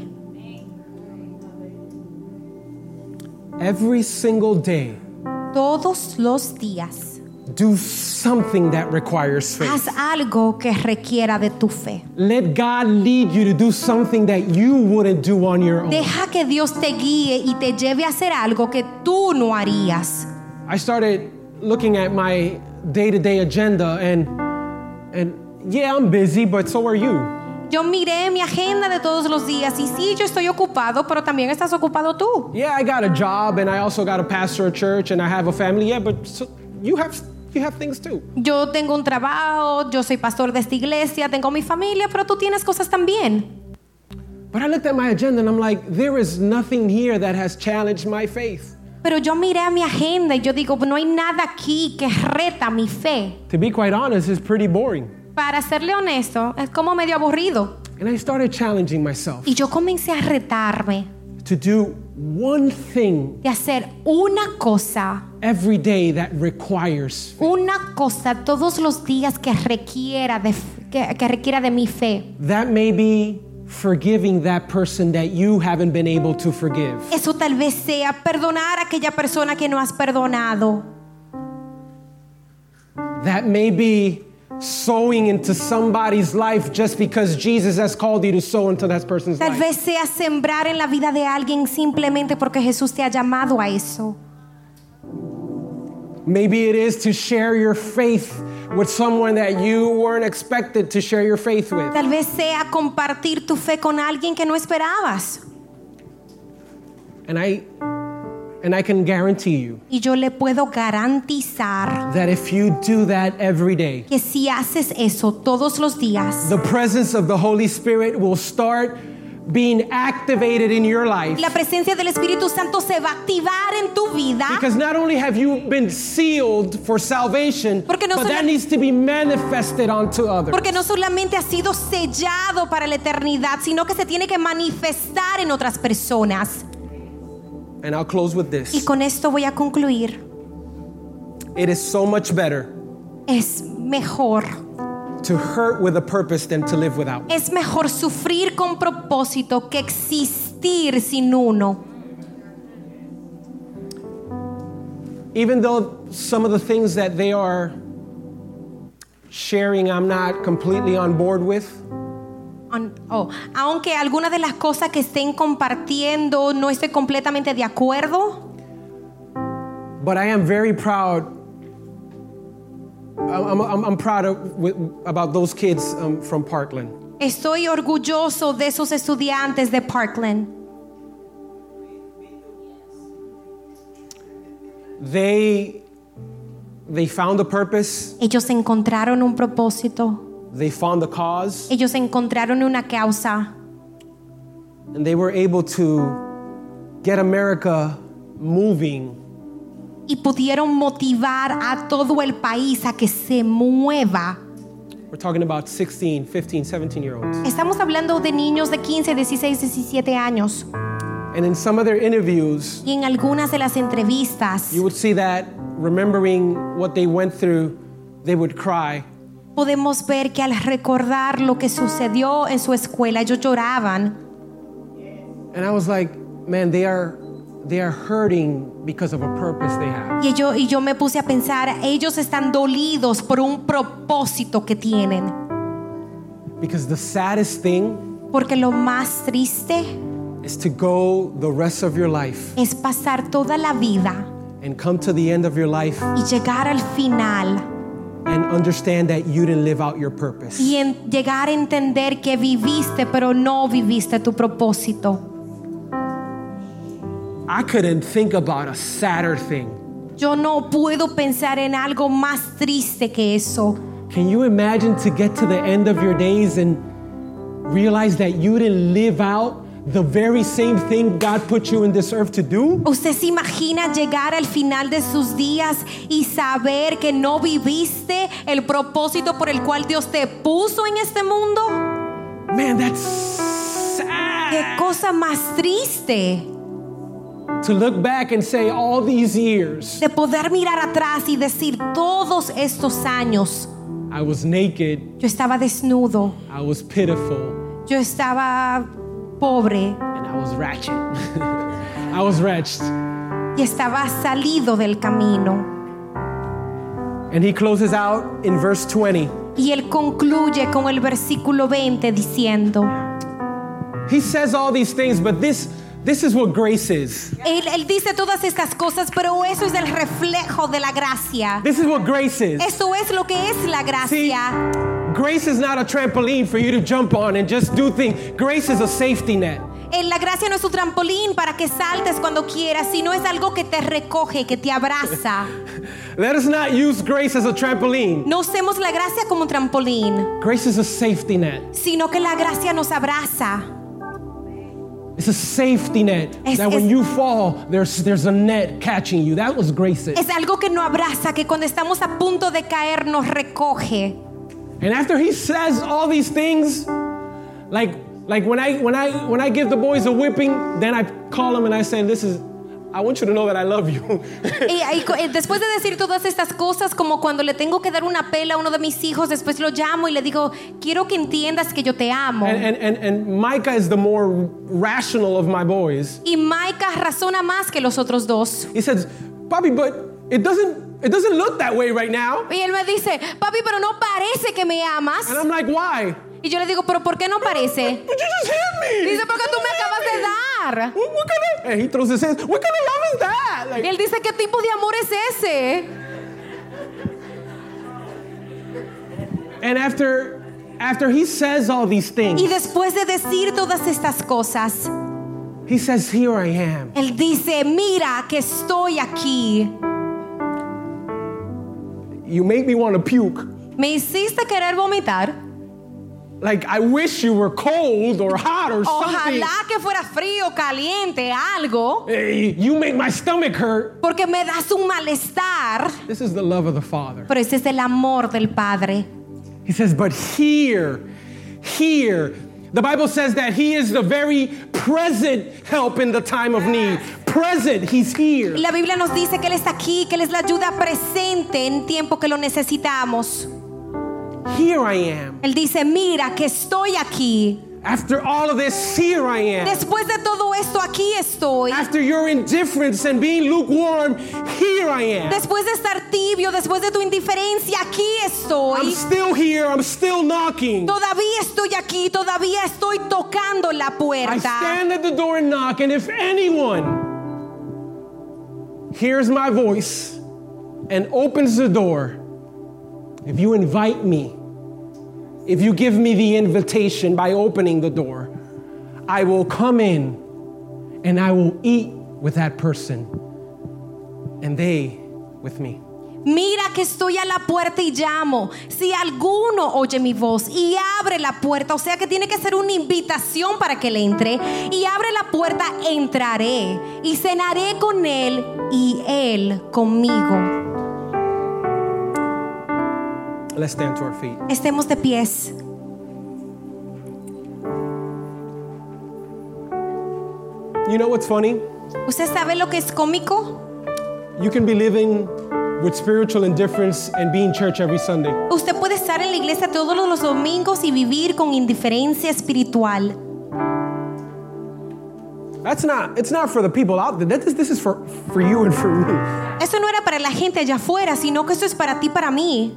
Every single day, Todos los días, do something that requires faith. haz algo que requiera de tu fe. Let God lead you to do something that you wouldn't do on your own. Deja que Dios te guíe y te lleve a hacer algo que tú no harías. I started looking at my day-to-day agenda and and yeah, I'm busy, but so are you. Yo miré mi agenda de todos los días y sí, yo estoy ocupado, pero también estás ocupado tú. Yeah, I got a job and I also got to pastor a church and I have a family. Yeah, but so you have you have things too. Yo tengo un trabajo, yo soy pastor de esta iglesia, tengo mi familia, pero tú tienes cosas también. But I looked at my agenda and I'm like, there is nothing here that has challenged my faith. Pero yo miré a mi agenda y yo digo, no hay nada aquí que reta mi fe. To be quite honest, it's pretty boring. Para serle honesto, es como medio aburrido. And I started challenging myself Y yo comencé a retarme to do one thing de hacer una cosa, every day that requires faith. una cosa todos los días que requiera de, que, que requiera de mi fe. That may be forgiving that person that you haven't been able to forgive. Eso tal vez sea perdonar a aquella persona que no has perdonado. That may be sowing into somebody's life just because Jesus has called you to sow into that person's Tal life. vez sea sembrar en la vida de alguien simplemente porque Jesús te ha llamado a eso. Maybe it is to share your faith with someone that you weren't expected to share your faith with. Tal vez sea compartir tu fe con alguien que no esperabas. And I and I can guarantee you Y yo le puedo garantizar that if you do that every day, que si haces eso todos los días, the presence of the Holy Spirit will start being activated in your life. la presencia del Espíritu Santo se va a activar en tu vida. Because not only have you been sealed for salvation, Porque no but sola- that needs to be manifested onto others. Porque no solamente ha sido sellado para la eternidad, sino que se tiene que manifestar en otras personas. And I'll close with Y this. con esto voy a concluir. It is so much better Es mejor, to hurt with a purpose than to live without. es mejor sufrir con propósito que existir sin uno. Even though some of the things that they are sharing I'm not completely on board with, An- oh, aunque algunas de las cosas que estén compartiendo no estoy completamente de acuerdo, but I am very proud. I'm, I'm, I'm proud of, with, about those kids um, from Parkland. estoy orgulloso de esos estudiantes de Parkland. They they found a purpose. Ellos encontraron un propósito, They found a cause, ellos encontraron una causa and they were able to get America moving y pudieron motivar a todo el país a que se mueva. We're talking about sixteen, fifteen, seventeen year olds. Estamos hablando de niños de quince, dieciséis, diecisiete años. And in some of their interviews, Y en algunas de las entrevistas you would see that remembering what they went through, they would cry. podemos ver que al recordar lo que sucedió en su escuela, ellos lloraban. And I was like, man, they are they are hurting because of a purpose they have. Y yo, y yo me puse a pensar, ellos están dolidos por un propósito que tienen. Because the saddest thing Porque lo más triste is to go the rest of your life es pasar toda la vida and come to the end of your life y llegar al final and understand that you didn't live out your purpose. y en, llegar a entender que viviste, pero no viviste tu propósito. I couldn't think about a sadder thing. Yo no puedo pensar en algo más triste que eso. Can you imagine to get to the end of your days and realize that you didn't live out the very same thing God put you in this earth to do? ¿Usted se imagina llegar al final de sus días y saber que no viviste el propósito por el cual Dios te puso en este mundo? Man, that's sad. ¡Qué cosa más triste! To look back and say all these years, De poder mirar atrás y decir todos estos años, I was naked, yo estaba desnudo, I was pitiful, yo estaba pobre and I was ratchet. I was wretched. y estaba salido del camino. And he closes out in verse twenty. Y él concluye con el versículo veinte diciendo, He says all these things, but this this is what grace is. él, él dice todas estas cosas, pero eso es el reflejo de la gracia. This is what grace is. Eso es lo que es la See, gracia. grace is not a trampoline for you to jump on and just do things. Grace is a safety net. Eh, La gracia no es un trampolín para que saltes cuando quieras, sino es algo que te recoge, que te abraza. Let us not use grace as a trampoline. No usemos la gracia como un trampolín, Grace is a safety net. sino que la gracia nos abraza. It's a safety net Es- that when es- you fall, there's there's a net catching you. That was grace. Es algo que nos abraza, que cuando estamos a punto de caer nos recoge. And after he says all these things, like like when I when I when I give the boys a whipping, then I call them and I say, "This is, I want you to know that I love you." Y, y co- eh, después de decir todas estas cosas, como cuando le tengo que dar una pela a uno de mis hijos, después lo llamo y le digo, quiero que entiendas que yo te amo. and, and and and Micah is the more rational of my boys. Y Micah razona más que los otros dos. He says, "Bobby, but it doesn't it doesn't look that way right now." Y él me dice, papi, pero no parece que me amas. And I'm like, "Why?" Y yo le digo, pero ¿por qué no parece? But you just hit me. Dice, porque tú me acabas de dar. What, what kind of, and he throws his hands. What kind of love is that? Like, Y él dice, ¿qué tipo de amor es ese? and after after he says all these things, Y después de decir todas estas cosas, he says, "Here I am." él dice, mira que estoy aquí. You make me want to puke. Me hiciste querer vomitar. Like, I wish you were cold or hot or something. Ojalá que fuera frío, caliente, algo. Hey, you make my stomach hurt. Porque me das un malestar. This is the love of the Father. Pero ese es el amor del Padre. He says, but here, here, the Bible says that he is the very present help in the time of need. Present, he's here. Y la Biblia nos dice que Él está aquí, que Él es la ayuda presente en tiempo que lo necesitamos. Here I am. Él dice, mira que estoy aquí. After all of this, here I am. Después de todo esto, aquí estoy. After your indifference and being lukewarm, here I am. Después de estar tibio, después de tu indiferencia, aquí I'm estoy. still here. I'm still knocking. Todavía estoy aquí, todavía estoy tocando la I puerta. stand at the door and knock, and if anyone hears my voice and opens the door, if you invite me, if you give me the invitation by opening the door, I will come in and I will eat with that person and they with me. Mira que estoy a la puerta y llamo. Si alguno oye mi voz y abre la puerta, o sea que tiene que ser una invitación para que él entre, y abre la puerta, entraré y cenaré con él y él conmigo. Let's stand to our feet. Estemos de pies. You know what's funny? ¿Usted sabe lo que es cómico? You can be living with spiritual indifference and be in church every Sunday. Usted puede estar en la iglesia todos los domingos y vivir con indiferencia espiritual. That's not, it's not for the people out there. This, this is for, for you and for me. Eso no era para la gente allá afuera, sino que eso es para ti, para mí.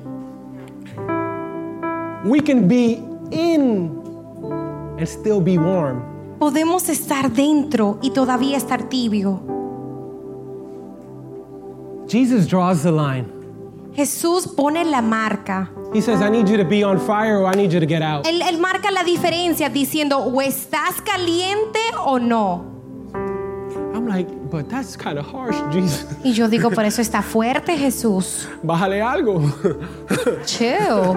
We can be in and still be warm. Podemos estar dentro y todavía estar tibio. Jesus draws the line. Jesús pone la marca. He says, I need you to be on fire or I need you to get out. Él, él marca la diferencia diciendo, o estás caliente o no. I'm like, but that's kind of harsh, Jesus. Y yo digo, por eso está fuerte, Jesús. Bájale algo. Chill.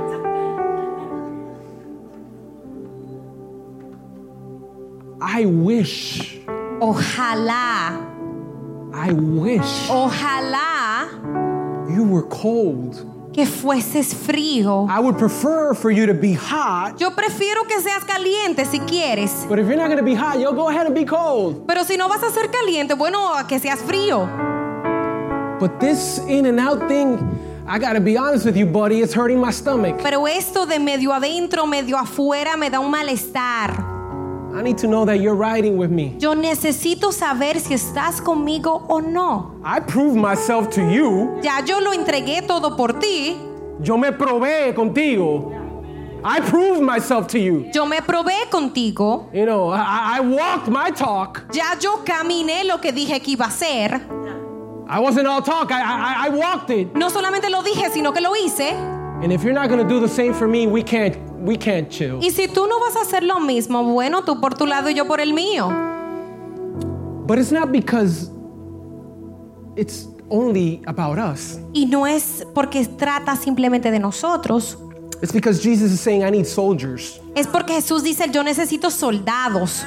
I wish, Ojalá, I wish ojalá you were cold. que fueses frío. I would prefer for you to be hot, Yo prefiero que seas caliente si quieres. but if you're not going to be hot, you'll go ahead and be cold. Pero si no vas a ser caliente, bueno, que seas frío. But this in and out thing, I got to be honest with you, buddy, it's hurting my stomach. Pero esto de medio adentro, medio afuera me da un malestar. I need to know that you're riding with me. Yo necesito saber si estás conmigo o no. I proved myself to you. Ya yo lo entregué todo por ti. Yo me probé contigo. I proved myself to you. Yo me probé contigo. You know, I, I walked my talk. Ya yo caminé lo que dije que iba a hacer. I wasn't all talk. I, I, I walked it. No solamente lo dije, sino que lo hice. And if you're not going to do the same for me, we can't, we can't chill. Y si tú no vas a hacer lo mismo, bueno, tú por tu lado y yo por el mío. But it's not because it's only about us. Y no es porque trata simplemente de nosotros. It's because Jesus is saying, I need soldiers. Es porque Jesús dice, yo necesito soldados.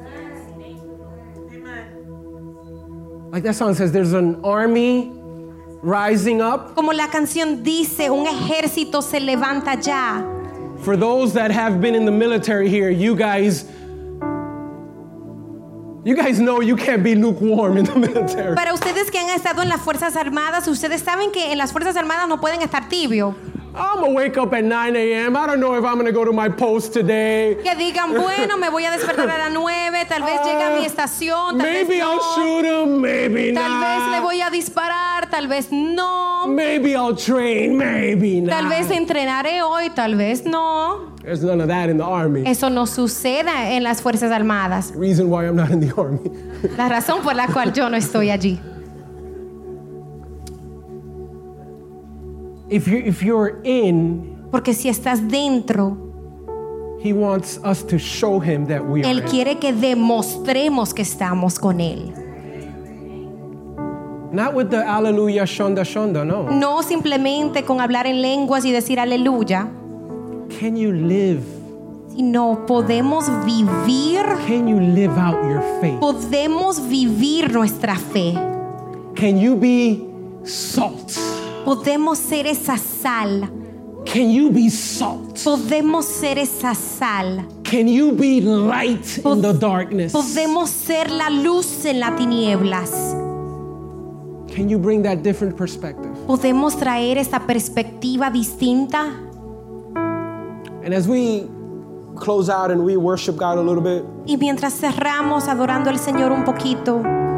Like that song says, there's an army rising up. Como la canción dice, un ejército se levanta ya. For those that have been in the military here, you guys, you guys know you can't be lukewarm in the military. Para ustedes que han estado en las Fuerzas Armadas, ustedes saben que en las Fuerzas Armadas no pueden estar tibio. I'm gonna wake up at nine a.m. I don't know if I'm gonna go to my post today. Que digan, bueno, me voy a despertar a las nueve, tal vez llegue a mi estación, tal Maybe vez I'll no. shoot him, maybe Tal vez le not. voy a disparar, tal vez no. Maybe I'll train, maybe not. Tal vez entrenaré hoy, tal vez no. There's none of that in the army. Eso no sucede en las Fuerzas Armadas. Reason why I'm not in the army. La razón por la cual yo no estoy allí. If you if you're in, Porque si estás dentro, he wants us to show him that we are Él in. quiere que demostremos que estamos con Él. Not with the alleluia shonda shonda, no. No simplemente con hablar en lenguas y decir aleluya, Can you live? sino podemos vivir, Can you live out your faith? podemos vivir nuestra fe. Can you be salt? Podemos ser esa sal. Can you be salt? Podemos ser esa sal. Can you be light in the darkness? Podemos ser la luz en las tinieblas. Can you bring that different perspective? Podemos traer esta perspectiva distinta. And as we close out and we worship God a little bit, Y mientras cerramos adorando al Señor un poquito,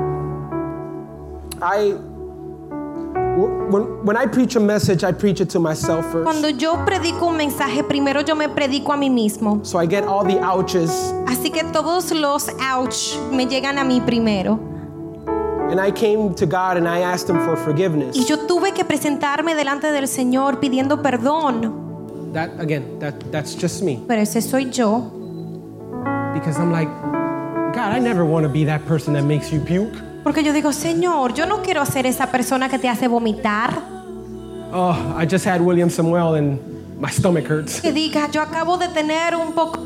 I when, when I preach a message, I preach it to myself first. cuando yo predico un mensaje, primero yo me predico a mí mismo. So I get all the ouches, Así que todos los ouch me llegan a mí primero. and I came to God and I asked him for forgiveness. Y yo tuve que presentarme delante del Señor pidiendo perdón. That again, that that's just me. Pero ese soy yo. Because I'm like, God, I never want to be that person that makes you puke. Porque yo digo, Señor, yo no quiero ser esa persona que te hace vomitar. Oh, I just had William Samuel and my stomach hurts. Que diga, yo acabo de tener un poco.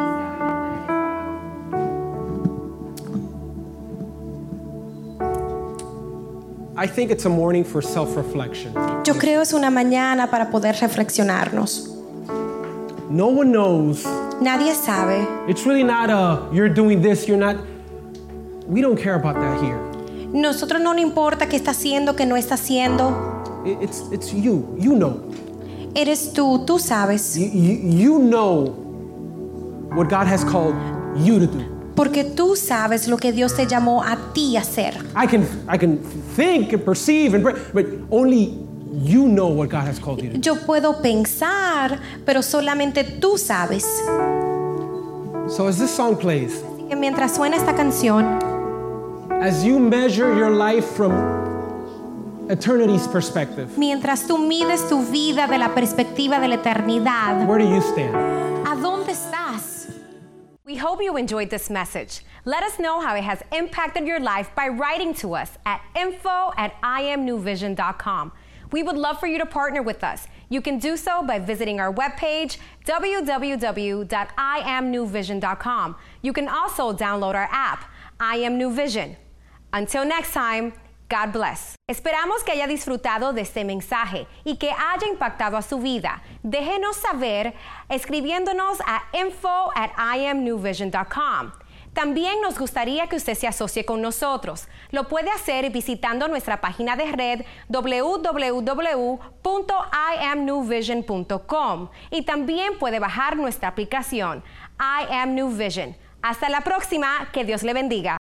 I think it's a morning for self-reflection. Yo creo es una mañana para poder reflexionarnos. No one knows. Nadie sabe. It's really not a, you're doing this, you're not. We don't care about that here. Nosotros no nos importa qué está haciendo, qué no está haciendo. It- It's, it's you. You know. Eres tú, tú sabes. You, you, you know what God has called you to do. Porque tú sabes lo que Dios te llamó a ti a hacer. I can, I can think and perceive, and pray, but only you know what God has called you to do. Yo puedo pensar, pero solamente tú sabes. So as this song plays, Así que mientras suena esta canción, as you measure your life from eternity's perspective, mientras tú mides tu vida de la perspectiva de la eternidad, where do you stand? ¿a dónde estás? We hope you enjoyed this message. Let us know how it has impacted your life by writing to us at info at I am new vision dot com. We would love for you to partner with us. You can do so by visiting our webpage, w w w dot I am new vision dot com. You can also download our app, I Am New Vision. Until next time, God bless. Esperamos que haya disfrutado de este mensaje y que haya impactado a su vida. Déjenos saber escribiéndonos a info at I am new vision dot com. También nos gustaría que usted se asocie con nosotros. Lo puede hacer visitando nuestra página de red w w w punto I am new vision punto com y también puede bajar nuestra aplicación I Am New Vision. Hasta la próxima, que Dios le bendiga.